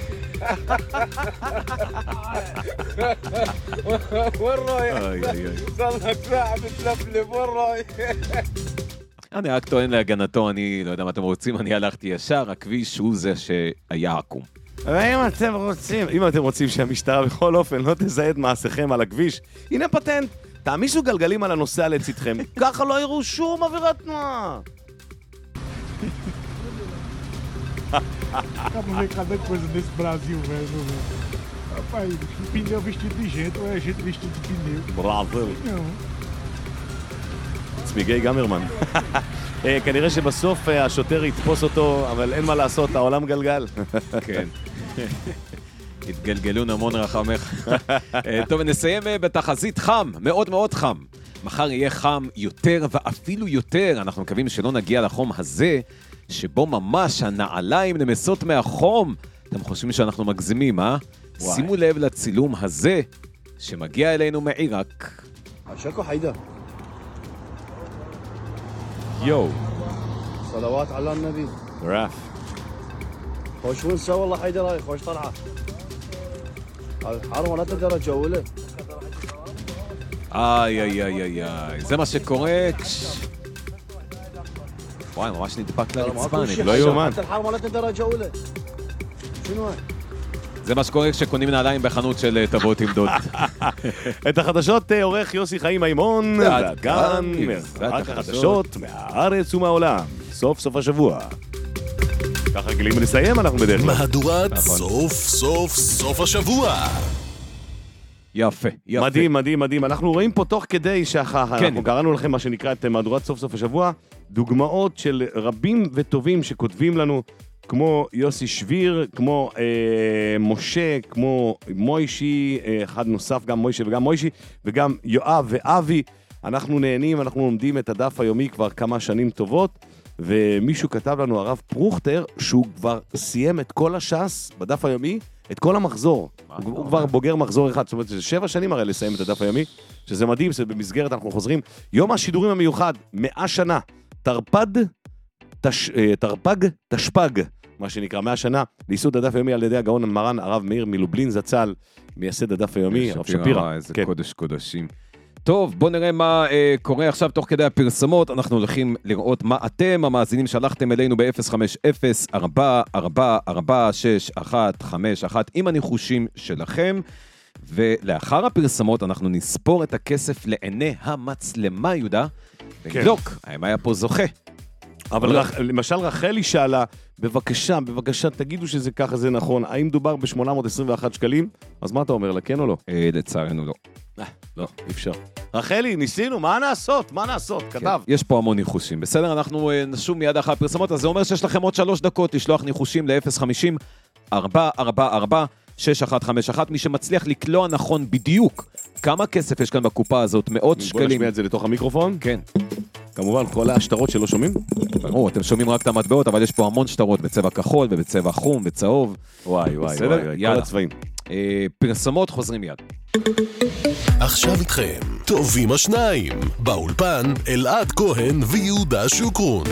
وين رايح؟ صار لك ساعة بتلفلف وين رايح؟ הנהג טוען להגנתו, אני לא יודע מה אתם רוצים, אני הלכתי ישר, הכביש הוא זה שהיה עקום. ואם אתם רוצים, אם אתם רוצים שהמשטרה בכל אופן לא תזהה את מעשיכם על הכביש, הנה פטנט. תעמיסו גלגלים על הנוסע לצדכם, ככה לא יראו שום עבירת תנועה. Acabou de ver cada coisa nesse Brasil, velho. Rapaz, pneu vestido de gente ou é gente vestido de pneu? Brasil. Não. צמיגי גמרמן. כנראה שבסוף השוטר יתפוס אותו, אבל אין מה לעשות, העולם גלגל. כן. התגלגלון המון רחמך. טוב, נסיים בתחזית חם, מאוד מאוד חם. מחר יהיה חם יותר ואפילו יותר. אנחנו מקווים שלא נגיע לחום הזה, שבו ממש הנעליים נמסות מהחום. אתם חושבים שאנחנו מגזימים, אה? וואי. שימו לב לצילום הזה, שמגיע אלינו מעיראק. عشاكو حيدر يو صلوات على النبي راف خوش وين سوى والله حيدر هاي خوش طلعه الحرم ولا تقدر تجوله איי איי איי איי איי, זה מה שקורה. וואי, ממש נדפק לרצפה, אני לא יאומן. الحرم ولا תقدر تجوله شنو هاي זה מה שקורה כשקונים נעליים בחנות של טבות עם דוד. את החדשות עורך יוסי חיים מימון, ועד כאן רק החדשות מהארץ ומהעולם. סוף סוף השבוע. ככה גילים לסיים, אנחנו בדרך כלל. מהדורת סוף סוף סוף השבוע. יפה, יפה. מדהים, מדהים, מדהים. אנחנו רואים פה תוך כדי שאנחנו קראנו לכם מה שנקרא את מהדורת סוף סוף השבוע, דוגמאות של רבים וטובים שכותבים לנו, כמו יוסי שביר, כמו אה, משה, כמו מוישי, אה, אחד נוסף, גם מוישה וגם מוישי, וגם יואב ואבי. אנחנו נהנים, אנחנו לומדים את הדף היומי כבר כמה שנים טובות, ומישהו כתב לנו, הרב פרוכטר, שהוא כבר סיים את כל הש"ס בדף היומי, את כל המחזור. הוא, הוא כבר בוגר מחזור אחד, זאת אומרת, זה שבע שנים הרי לסיים את הדף היומי, שזה מדהים, שבמסגרת אנחנו חוזרים. יום השידורים המיוחד, מאה שנה, תרפד, תש, תרפג, תשפג, מה שנקרא, מאה שנה, לייסוד הדף היומי על ידי הגאון מרן הרב מאיר מלובלין זצ"ל, מייסד הדף היומי, הרב שפירא. איזה כן. קודש קודשים. טוב, בואו נראה מה אה, קורה עכשיו תוך כדי הפרסמות. אנחנו הולכים לראות מה אתם, המאזינים, שלחתם אלינו ב-אפס חמש אפס ארבע ארבע ארבע שש אחת חמש אחת עם הניחושים שלכם, ולאחר הפרסמות אנחנו נספור את הכסף לעיני המצלמה, יהודה, ונבדוק, כן. האם היה פה זוכה. אבל רח, למשל רחלי שאלה, בבקשה, בבקשה, תגידו שזה ככה, זה נכון, האם דובר ב-שמונה מאות עשרים ואחת שקלים? אז מה אתה אומר לה, כן או לא? אה, לצערנו לא. לא, אי אפשר. רחלי, ניסינו, מה נעשות? מה נעשות? כתב. יש פה המון ניחושים. בסדר, אנחנו נשוב מיד אחרי הפרסמות, אז זה אומר שיש לכם עוד שלוש דקות לשלוח ניחושים ל-אפס חמישים ארבע ארבע ארבע שש אחת חמש אחת. מי שמצליח לקלוע נכון בדיוק כמה כסף יש כאן בקופה הזאת, מאות שקלים. בוא נשמיע את זה לתוך המיקרופון. כן. כמובן, כל השטרות שלא שומעים? ברור, אתם שומעים רק את המטבעות, אבל יש פה המון שטרות בצבע כחול ובצבע חום וצהוב. וואי, וואי, וואי, כל הצבעים. פרסמות חוזרים מיד. עכשיו איתכם, טובים השניים, באולפן אלעד כהן ויהודה שוקרון.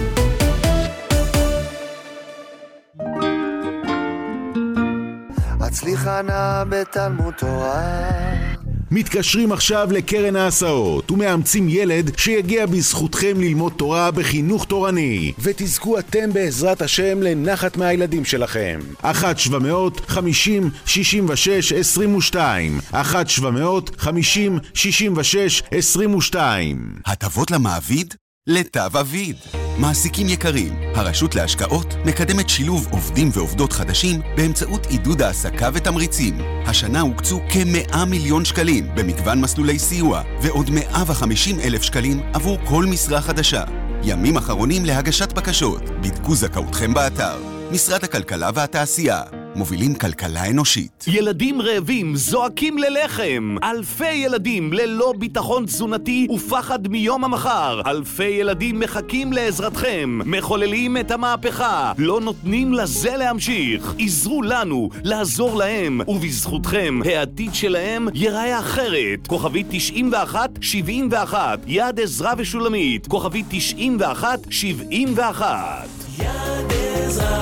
הצליחה נא בתלמוד תורה. מתקשרים עכשיו לקרן ההסעות ומאמצים ילד שיגיע בזכותכם ללמוד תורה בחינוך תורני, ותזכו אתם בעזרת השם לנחת מהילדים שלכם. אחת שבע מאות חמישים שישים ושש עשרים ושתיים אחת שבע מאות חמישים שישים ושש עשרים ושתיים. הטבות למעביד? לתו אביד. מעסיקים יקרים, הרשות להשקעות מקדמת שילוב עובדים ועובדות חדשים באמצעות עידוד העסקה ותמריצים. השנה הוקצו כ-מאה מיליון שקלים במגוון מסלולי סיוע, ועוד מאה וחמישים אלף שקלים עבור כל משרה חדשה. ימים אחרונים להגשת בקשות, בדקו זכאותכם באתר. משרד הכלכלה והתעשייה, מובילים כלכלה אנושית. ילדים רעבים זועקים ללחם. אלפי ילדים ללא ביטחון תזונתי ופחד מיום המחר. אלפי ילדים מחכים לעזרתכם. מחוללים את המהפכה. לא נותנים לזה להמשיך. עזרו לנו לעזור להם, ובזכותכם העתיד שלהם ייראה אחרת. כוכבית תשעים ואחת שבעים ואחת. יד עזרא ושולמית. כוכבית תשעים ואחת שבעים ואחת. יד עזרא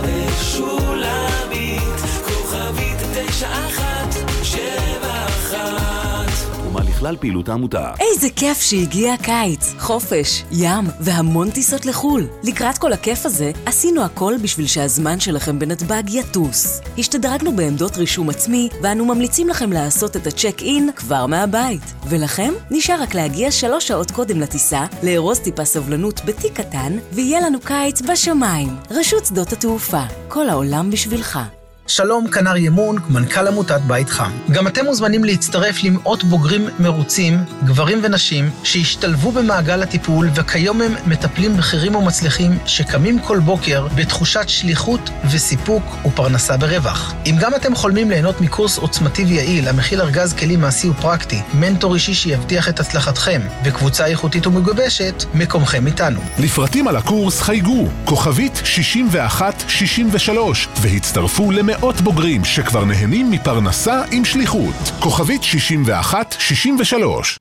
ושולמית, כוכבית תשע אחת שבע אחת. ומה לכלל פעילות העמותה. איזה כיף שהגיע הקיץ, חופש, ים והמון טיסות לחול. לקראת כל הכיף הזה, עשינו הכל בשביל שהזמן שלכם בנתב"ג יטוס. השתדרגנו בעמדות רישום עצמי, ואנו ממליצים לכם לעשות את הצ'ק אין כבר מהבית. ולכם נשאר רק להגיע שלוש שעות קודם לטיסה, לארוז טיפה סבלנות בתיק קטן, ויהיה לנו קיץ בשמיים. רשות שדות התעופה, כל העולם בשבילך. שלום, כנר ימון, מנכ"ל עמותת בית חם. גם אתם מוזמנים להצטרף למאות בוגרים מרוצים, גברים ונשים, שהשתלבו במעגל הטיפול, וכיום הם מטפלים בכירים ומצליחים שקמים כל בוקר בתחושת שליחות וסיפוק ופרנסה ברווח. אם גם אתם חולמים ליהנות מקורס עוצמתי ויעיל, המכיל ארגז כלים מעשי ופרקטי, מנטור אישי שיבטיח את הצלחתכם, וקבוצה איכותית ומגובשת, מקומכם איתנו. לפרטים על הקורס חייגו, כוכבית שישים ואחת שישים ושלוש, והצטרפו למאות מאות בוגרים שכבר נהנים מפרנסה עם שליחות. כוכבית שישים ואחת שישים ושלוש.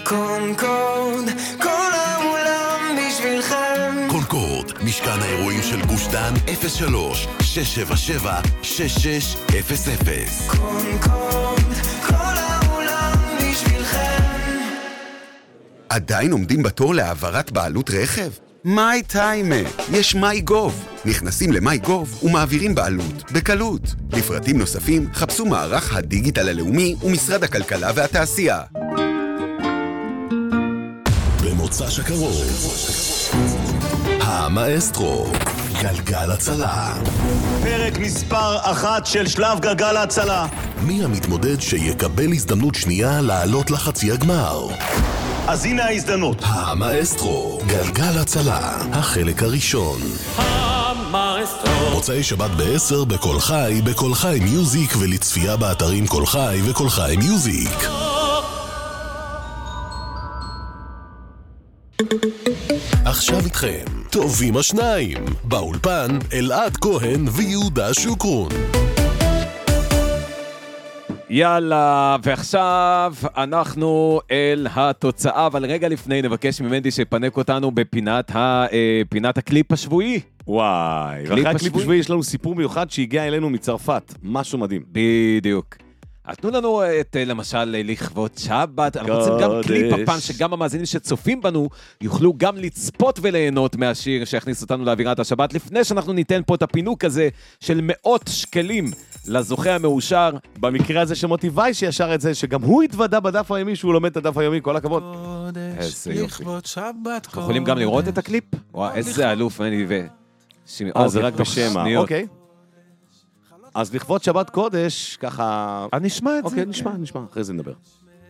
קונקורד, כל העולם בשבילכם. קונקורד, משכן האירועים של גוש דן, אפס שלוש שש שבע שבע שש שש אפס אפס. קונקורד, כל העולם בשבילכם. עדיין עומדים בתור להעברת בעלות רכב? מיי טיימה, יש מיי גוב. נכנסים למיי גוב ומעבירים בעלות, בקלות. לפרטים נוספים, חפשו מערך הדיגיטל הלאומי ומשרד הכלכלה והתעשייה. במוצ"ש הקרוב, המאסטרו, גלגל הצלה. פרק מספר אחת של שלב גלגל הצלה. מי המתמודד שיקבל הזדמנות שנייה לעלות לחצי הגמר? אז הנה ההזדמנות. המאסטרו, גלגל הצלה, החלק הראשון. המאסטרו. מוצאי שבת בעשר בכל חי, בכל חי מיוזיק, ולצפייה באתרים כל חי וכל חי מיוזיק. עכשיו איתכם, טובים השניים, באולפן אלעד כהן ויהודה שוקרון. יאללה, ועכשיו אנחנו אל התוצאה, אבל רגע לפני נבקש ממנדי שפנק אותנו בפינת ה, פינת הקליפ השבועי. וואי, ואחרי הקליפ השבועי יש לנו סיפור מיוחד שהגיע אלינו מצרפת, משהו מדהים. בדיוק. אז תנו לנו את, למשל, לכבוד שבת, אנחנו רוצים גם קליפ הפעם, שגם המאזינים שצופים בנו יוכלו גם לצפות וליהנות מהשיר שיכניס אותנו לאווירת השבת, לפני שאנחנו ניתן פה את הפינוק הזה של מאות שקלים לזוכה המאושר. במקרה הזה שמוטי וייס שישר את זה, שגם הוא התוודע בדף היומי, שהוא לומד את הדף היומי, כל הכבוד. איזה יופי. אנחנו יכולים גם לראות את הקליפ? וואו, איזה אלוף, אני ו... אה, זה רק בשמה, אוקיי. אז לכבוד שבת קודש, ככה... אז נשמע את זה. אוקיי, נשמע, נשמע, אחרי זה נדבר.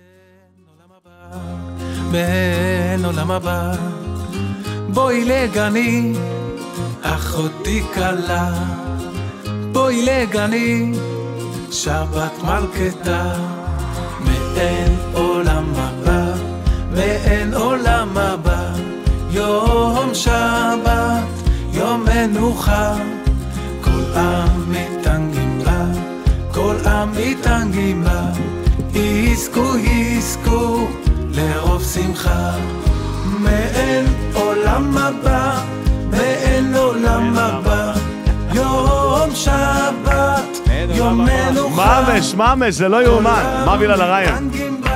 בין עולם הבא, בואי לגני, אחותי קלה, בואי לגני, שבת מלכתה, מאין עולם הבא, מאין עולם הבא, יום שבת, יום מנוחה, כל עם מתנגים לה, כל עם מתנגים לה, יזכו יזכו לרוב שמחה, מאין עולם הבא, מאין עולם הבא, יום שבת, יום מנוחה. ממש, ממש, זה לא יאומן. מה בילה לריין?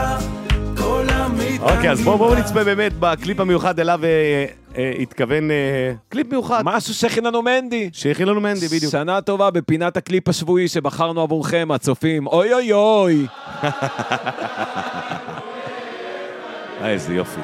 אוקיי, אז בואו נצפה באמת בקליפ המיוחד אליו התכוון קליפ מיוחד. משהו שהכין לנו מנדי. שהכין לנו מנדי, בדיוק. שנה טובה בפינת הקליפ השבועי שבחרנו עבורכם, הצופים. אוי אוי אוי. איזה יופי.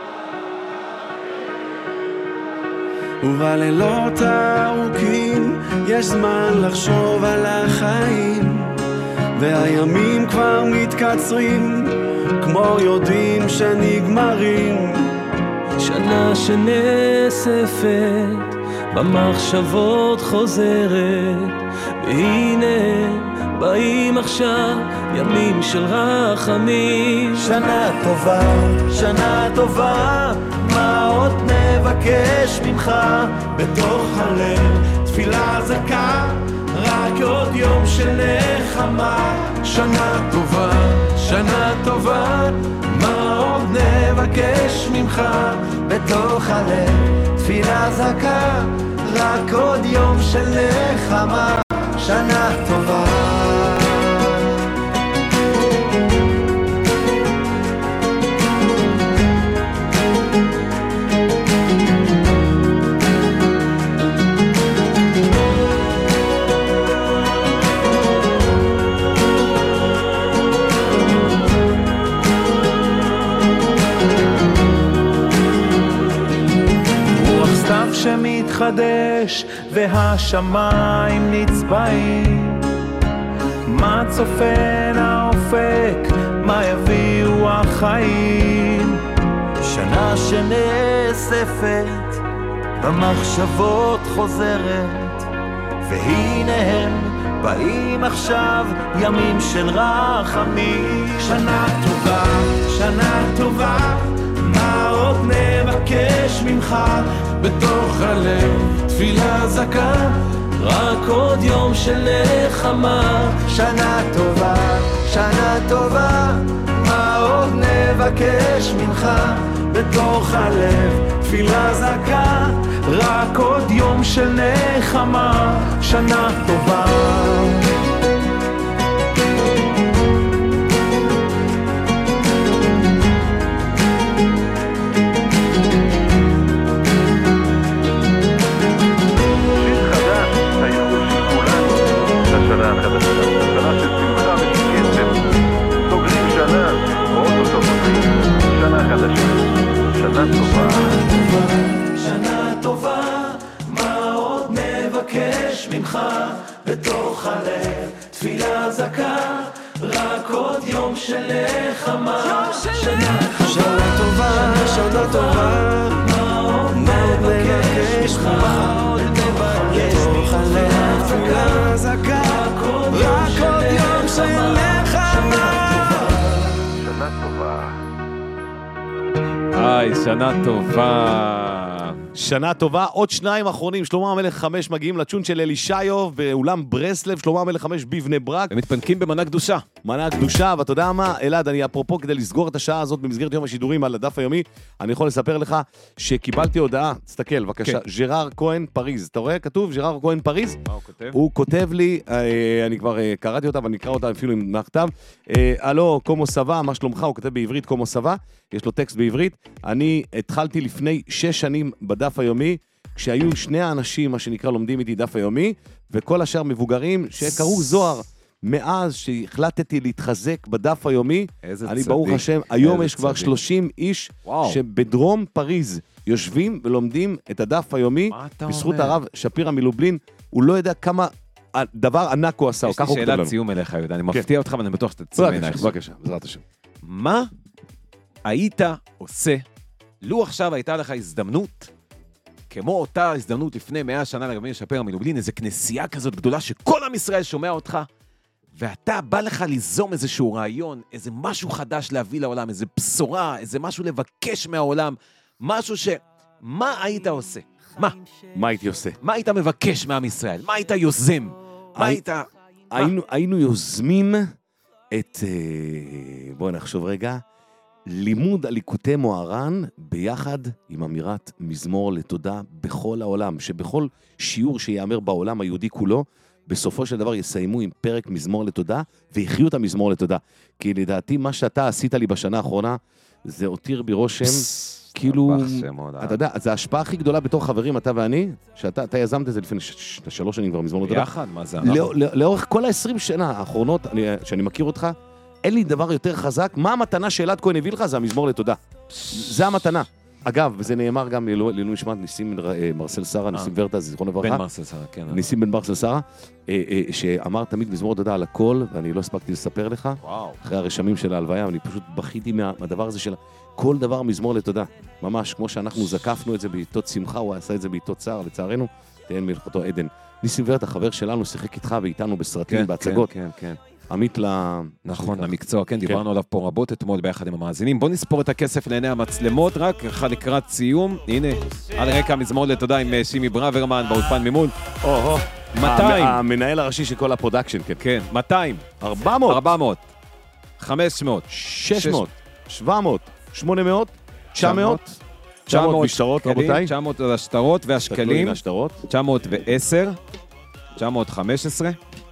ובלילות הארוכים יש זמן לחשוב על החיים, והימים כבר מתקצרים כמו יודעים שנגמרים. שנה שנאספת במחשבות חוזרת, והנה באים עכשיו ימים של רחמים. שנה טובה, שנה טובה, מה עוד נבקש ממך? בתוך הלב תפילה זכה, רק עוד יום של נחמה. שנה טובה, שנה טובה, מה עוד נבקש ממך? בתוך הלב תפילה זכה, רק עוד יום של נחמה. שנה טובה. שמתחדש והשמיים נצבעים, מה צופן האופק, מה יביאו החיים. שנה שנאספת במחשבות חוזרת, והנה הם באים עכשיו ימים של רחמים. שנה טובה, שנה טובה, מה עוד נבקש ממך? בתוך הלב תפילה זכה, רק עוד יום של נחמה. שנה טובה, שנה טובה, מה עוד נבקש ממך? בתוך הלב תפילה זכה, רק עוד יום של נחמה. שנה טובה. שנה טובה, שנה טובה, מה עוד נבקש ממך? בתוך הלב תפילה זכה, רק עוד יום של נחמה. שנה טובה, שנה טובה, מה עוד נבקש ממך? בתוך הלב תפילה זכה, רק עוד יום של נחמה. שנה טובה. וואי, שנה טובה. שנה טובה, עוד שניים אחרונים, שלמה המלך חמש מגיעים לצ'ון של אלישיוב באולם ברסלב, שלמה המלך חמש בבני ברק. הם מתפנקים במנה קדושה. מנה קדושה, ואתה יודע מה, אלעד, אני אפרופו כדי לסגור את השעה הזאת במסגרת יום השידורים על הדף היומי, אני יכול לספר לך שקיבלתי הודעה, תסתכל, בבקשה, כן. ז'רר כהן פריז, אתה רואה? כתוב, ז'רר כהן פריז? מה הוא כותב? הוא כותב לי, אה, אני כבר אה, קראתי אותה, ואני אקרא אותה אפילו עם מכתב, אה, אלו, קומו סבא, מה שלומך? הוא כותב בעברית קומו סבא, יש לו טקסט בעברית. אני התחלתי לפני שש שנים בדף היומי, כשהיו שני האנשים, מה שנקרא, לומדים איתי דף היומי, וכל השאר מבוגרים שקראו זוהר. מאז שהחלטתי להתחזק בדף היומי, אני ברוך השם, היום יש כבר שלושים איש שבדרום פריז יושבים ולומדים את הדף היומי, בזכות הרב שפירא מלובלין, הוא לא יודע כמה דבר ענק הוא עשה. יש לי שאלת סיום אליך, יהודה, אני מפתיע אותך ואני בטוח שתצא מעינייך. בבקשה, בעזרת השם. מה היית עושה, לו עכשיו הייתה לך הזדמנות, כמו אותה הזדמנות לפני מאה שנה לרבי שפירא מלובלין, איזו כנסייה כזאת גדולה שכל עם ישראל שומע אותך, ואתה בא לך ליזום איזשהו רעיון, איזה משהו חדש להביא לעולם, איזה בשורה, איזה משהו לבקש מהעולם, משהו ש... מה היית עושה? מה? מה הייתי עושה? מה היית מבקש מעם ישראל? מה היית יוזם? מה היית... היינו, היינו יוזמים את... בואו נחשוב רגע, לימוד הליקוטי מוהר"ן ביחד עם אמירת מזמור לתודה בכל העולם, שבכל שיעור שיאמר בעולם היהודי כולו, בסופו של דבר יסיימו עם פרק מזמור לתודה, ויחיו את המזמור לתודה. כי לדעתי מה שאתה עשית לי בשנה האחרונה, זה הותיר בי רושם, כאילו, אתה יודע, זה ההשפעה הכי גדולה בתור חברים, אתה ואני, שאתה יזמת את זה לפני שלוש שנים כבר מזמור לתודה. ביחד, מה זה? לאורך כל ה-עשרים שנה האחרונות, שאני מכיר אותך, אין לי דבר יותר חזק, מה המתנה שאלעד כהן הביא לך? זה המזמור לתודה. זה המתנה. אגב, וזה נאמר גם לעילוי נשמת ניסים מרסל שרה, ניסים ורטה, זיכרון לברכה. בן מרסל שרה, כן. ניסים בן מרסל שרה, שאמר תמיד מזמור תודה על הכל, ואני לא הספקתי לספר לך. אחרי הרשמים של ההלוויה, אני פשוט בכיתי מהדבר הזה של כל דבר מזמור לתודה. ממש, כמו שאנחנו זקפנו את זה בעיתות שמחה, הוא עשה את זה בעיתות צער, לצערנו, תהן מלכתו עדן. ניסים ורטה, חבר שלנו, שיחק איתך ואיתנו בסרטים, בהצגות. כן, כן. עמית ל... נכון, למקצוע, כן, דיברנו עליו פה רבות אתמול ביחד עם המאזינים. בוא נספור את הכסף לעיני המצלמות, רק אחד לקראת סיום. הנה, על רקע מזמור לתודה עם שימי ברוורמן באולפן ממול. או-הו. מאתיים. המנהל הראשי של כל הפרודקשן, כן. כן, מאתיים. ארבע מאות. ארבע מאות. חמש מאות. שש מאות. שבע מאות. שמונה מאות. תשע מאות. תשע מאות משטרות, רבותיי. תשע מאות השטרות והשקלים. תשע מאות ועשר. תשע מאות וחמש עשרה.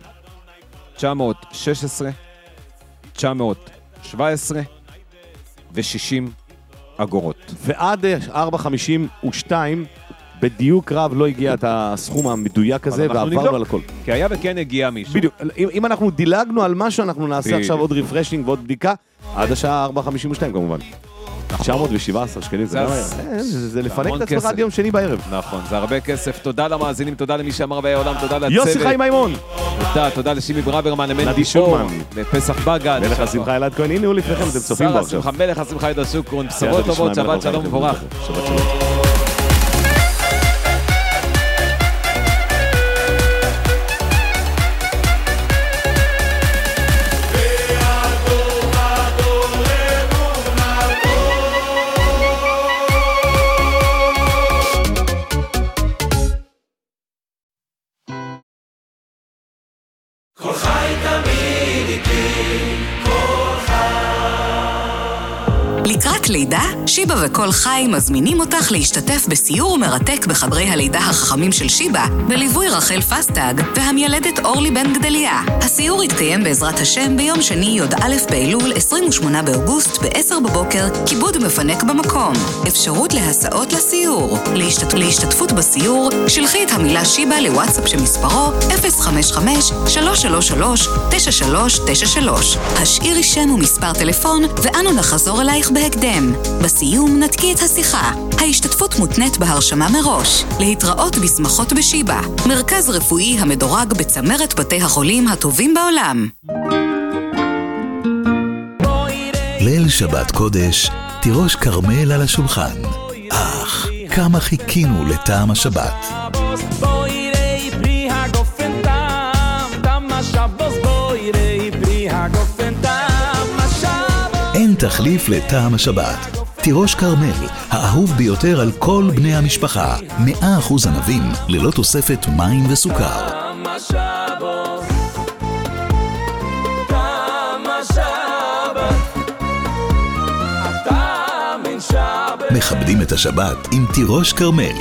תשע מאות ושש עשרה, תשע מאות ושבע עשרה ו-שישים אגורות. ועד ארבע חמישים ושתיים בדיוק רב לא הגיע את הסכום המדויק הזה, ועברנו על הכל. כי היה וכן הגיע מישהו. בדיוק, אם, אם אנחנו דילגנו על משהו, אנחנו נעשה בדיוק. עכשיו עוד רפרשינג ועוד בדיקה, עד השעה ארבע חמישים ושתיים כמובן. תשע מאות ושבע עשרה שקלים, זה, זה, זה, זה לפנק את עצמך עד יום שני בערב. נכון, זה הרבה כסף. תודה למאזינים, תודה למי שאמר באי העולם, תודה לצוות. יוסי חיים מימון. תודה, תודה לשימי ברוורמן, למנדי פור, לפסח בגד. מלך השמחה אלעד כהן, הנה הוא לפניכם, אתם צופים בו עכשיו. מלך השמחה ידע שוקרון, בשורות טובות, שבת שלום מבורך. שבת שלום. לקראת לידה, שיבה וכל חי מזמינים אותך להשתתף בסיור מרתק בחדרי הלידה החכמים של שיבה, בליווי רחל פסטג והמיילדת אורלי בן גדליה. הסיור יתקיים בעזרת השם ביום שני י' א' באלול עשרים ושמונה באוגוסט ב-עשר בבוקר, כיבוד מפנק במקום. אפשרות להסעות לסיור. להשתת... להשתתפות בסיור, שלחי את המילה שיבה לוואטסאפ שמספרו אפס חמש חמש שלוש שלוש שלוש תשע שלוש תשע שלוש. השאירי שם ומספר טלפון ואנו נחזור אלייך בהקדם. בסיום נתקי את השיחה. ההשתתפות מותנית בהרשמה מראש. להתראות בשמחות בשיבה. מרכז רפואי המדורג בצמרת בתי החולים הטובים בעולם. ליל שבת קודש, תירוש קרמל על השולחן. אך, כמה חיכינו לטעם השבת. אין תחליף לטעם השבת. תירוש כרמל, האהוב ביותר על כל בני המשפחה. מאה אחוז ענבים, ללא תוספת מים וסוכר. מכבדים את השבת עם תירוש כרמל.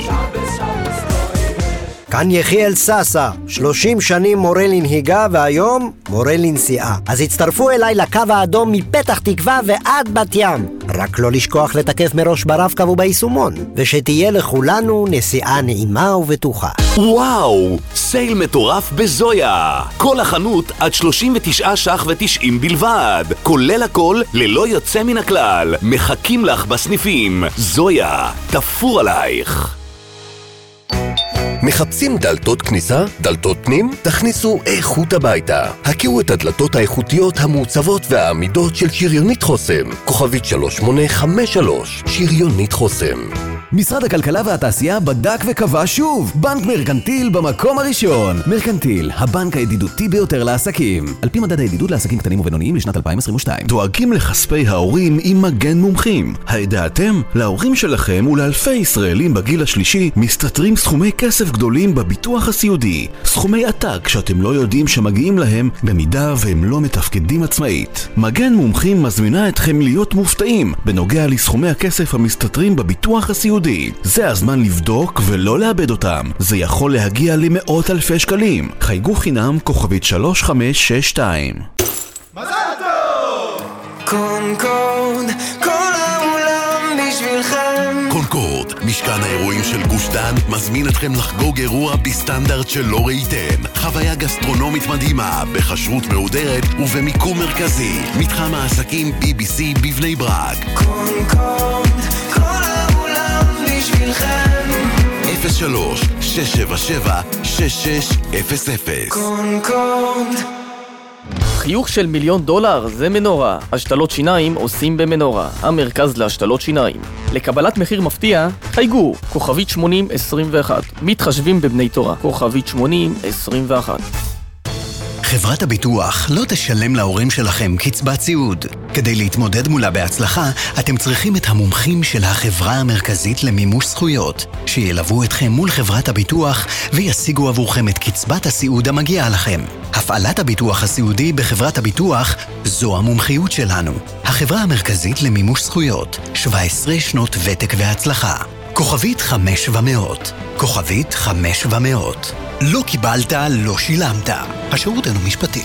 כאן יחיאל ססה, שלושים שנים מורה לנהיגה והיום מורה לנסיעה. אז הצטרפו אליי לקו האדום מפתח תקווה ועד בת ים. רק לא לשכוח לתקף מראש ברב-קו וביישומון, ושתהיה לכולנו נסיעה נעימה ובטוחה. וואו, סייל מטורף בזויה. כל החנות עד שלושים ותשעה ש"ח ותשעים בלבד. כולל הכל ללא יוצא מן הכלל. מחכים לך בסניפים. זויה, תפור עלייך. מחפשים דלתות כניסה? דלתות פנים? תכניסו איכות הביתה. הכירו את הדלתות האיכותיות המעוצבות והעמידות של שריונית חוסם. כוכבית שלוש שמונה חמש שלוש, שריונית חוסם. משרד הכלכלה והתעשייה בדק וקבע שוב. בנק מרקנטיל במקום הראשון. מרקנטיל, הבנק הידידותי ביותר לעסקים. על פי מדד הידידות לעסקים קטנים ובינוניים לשנת אלפיים עשרים ושתיים. דואגים לכספי ההורים עם מגן מומחים. הידעתם? להורים שלכם ולאלפי ישראלים בגיל השלישי מסתתרים סכומי כסף גדולים בביטוח הסיעודי. סכומי עתק שאתם לא יודעים שמגיעים להם במידה והם לא מתפקדים עצמאית. מגן מומחים מזמינה אתכם להיות מופתעים בנוגע לסכומי הכסף המסתתרים בביטוח הסיעודי. זה הזמן לבדוק ולא לאבד אותם. זה יכול להגיע למאות אלפי שקלים. חייגו חינם כוכבית שלוש חמש שש שתיים. מזל טוב! קונקורד, כל העולם בשבילכם. קונקורד, משכן האירועים של גוש דן, מזמין אתכם לחגוג אירוע בסטנדרט שלא ראיתם. חוויה גסטרונומית מדהימה, בחשרות מהודרת ובמיקום מרכזי. מתחם העסקים בי בי סי בבני ברק. קונקורד, כל העולם בשבילכם. אפס שלוש שש שבע שבע שש שש אפס אפס. קונקורד. חיוך של מיליון דולר זה מנורה. השתלות שיניים עושים במנורה, המרכז להשתלות שיניים. לקבלת מחיר מפתיע, חייגו, כוכבית שמונים עשרים ואחת. מתחשבים בבני תורה, כוכבית שמונים עשרים ואחת. חברת הביטוח לא תשלם להורים שלכם קצבת סיעוד. כדי להתמודד מולה בהצלחה, אתם צריכים את המומחים של החברה המרכזית למימוש זכויות, שילוו אתכם מול חברת הביטוח וישיגו עבורכם את קצבת הסיעוד המגיעה לכם. הפעלת הביטוח הסיעודי בחברת הביטוח זו המומחיות שלנו. החברה המרכזית למימוש זכויות, שבע עשרה שנות ותק והצלחה. כוכבית חמש ומאות. כוכבית חמש ומאות. לא קיבלת, לא שילמת. השירות אינו משפטי.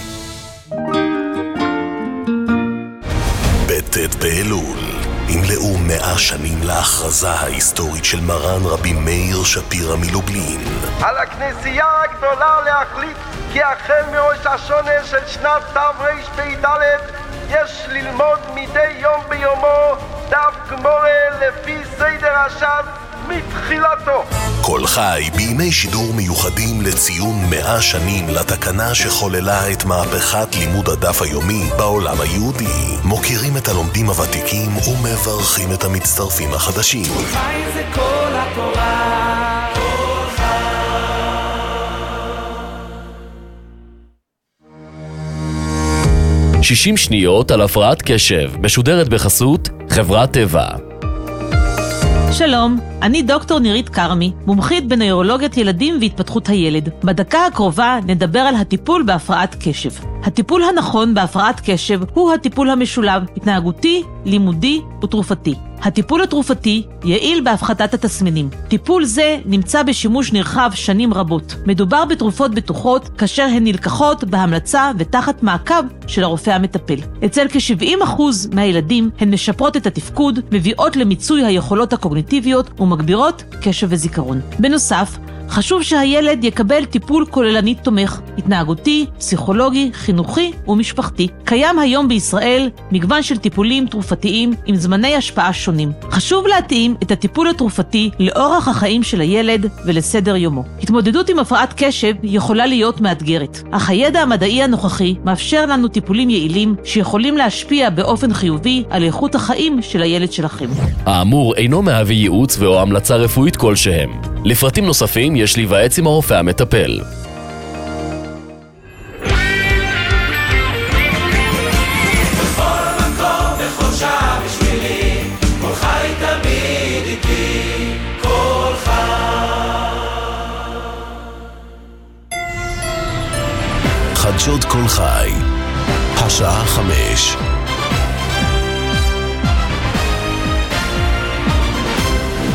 בט' באלול, ימלאו מאה שנים להכרזה ההיסטורית של מרן רבי מאיר שפירא מלובלין. על הכנסייה הגדולה להחליט כי החל מראש השונה של שנת תרפ"ד יש ללמוד מדי יום ביומו דף גמרא לפי סדר הש"ס מתחילתו. כל חי בימי שידור מיוחדים לציון מאה שנים לתקנה שחוללה את מהפכת לימוד הדף היומי בעולם היהודי. מוקירים את הלומדים הוותיקים ומברכים את המצטרפים החדשים. כל חי זה כל התורה. כל חי. שישים שניות על הפרעת קשב, משודרת בחסות חברת טבע. שלום, אני דוקטור נירית קרמי, מומחית בנוירולוגיית ילדים והתפתחות הילד. בדקה הקרובה נדבר על הטיפול בהפרעת קשב. הטיפול הנכון בהפרעת קשב הוא הטיפול המשולב, התנהגותי, לימודי ותרופתי. הטיפול התרופתי יעיל בהפחתת התסמינים. טיפול זה נמצא בשימוש נרחב שנים רבות. מדובר בתרופות בטוחות כאשר הן נלקחות בהמלצה ותחת מעקב של הרופא המטפל. אצל כ-שבעים אחוז מהילדים הן משפרות את התפקוד, מביאות למיצוי היכולות הקוגניטיביות ומגבירות קשב וזיכרון. בנוסף, חשוב שהילד יקבל טיפול כוללני תומך, התנהגותי, פסיכולוגי, חינוכי ומשפחתי. קיים היום בישראל מגוון של טיפולים תרופתיים עם זמני השפעה שונים. חשוב להתאים את הטיפול התרופתי לאורח החיים של הילד ולסדר יומו. התמודדות עם הפרעת קשב יכולה להיות מאתגרת, אך הידע המדעי הנוכחי מאפשר לנו טיפולים יעילים שיכולים להשפיע באופן חיובי על איכות החיים של הילד שלכם. האמור אינו מהווה ייעוץ ואו המלצה רפואית כלשהם. לפרטים נוספים יש להיוועץ עם הרופא המטפל. בכל מקום, בכל שעה בשבילי, כל חי חדשות כל חי. השעה חמש.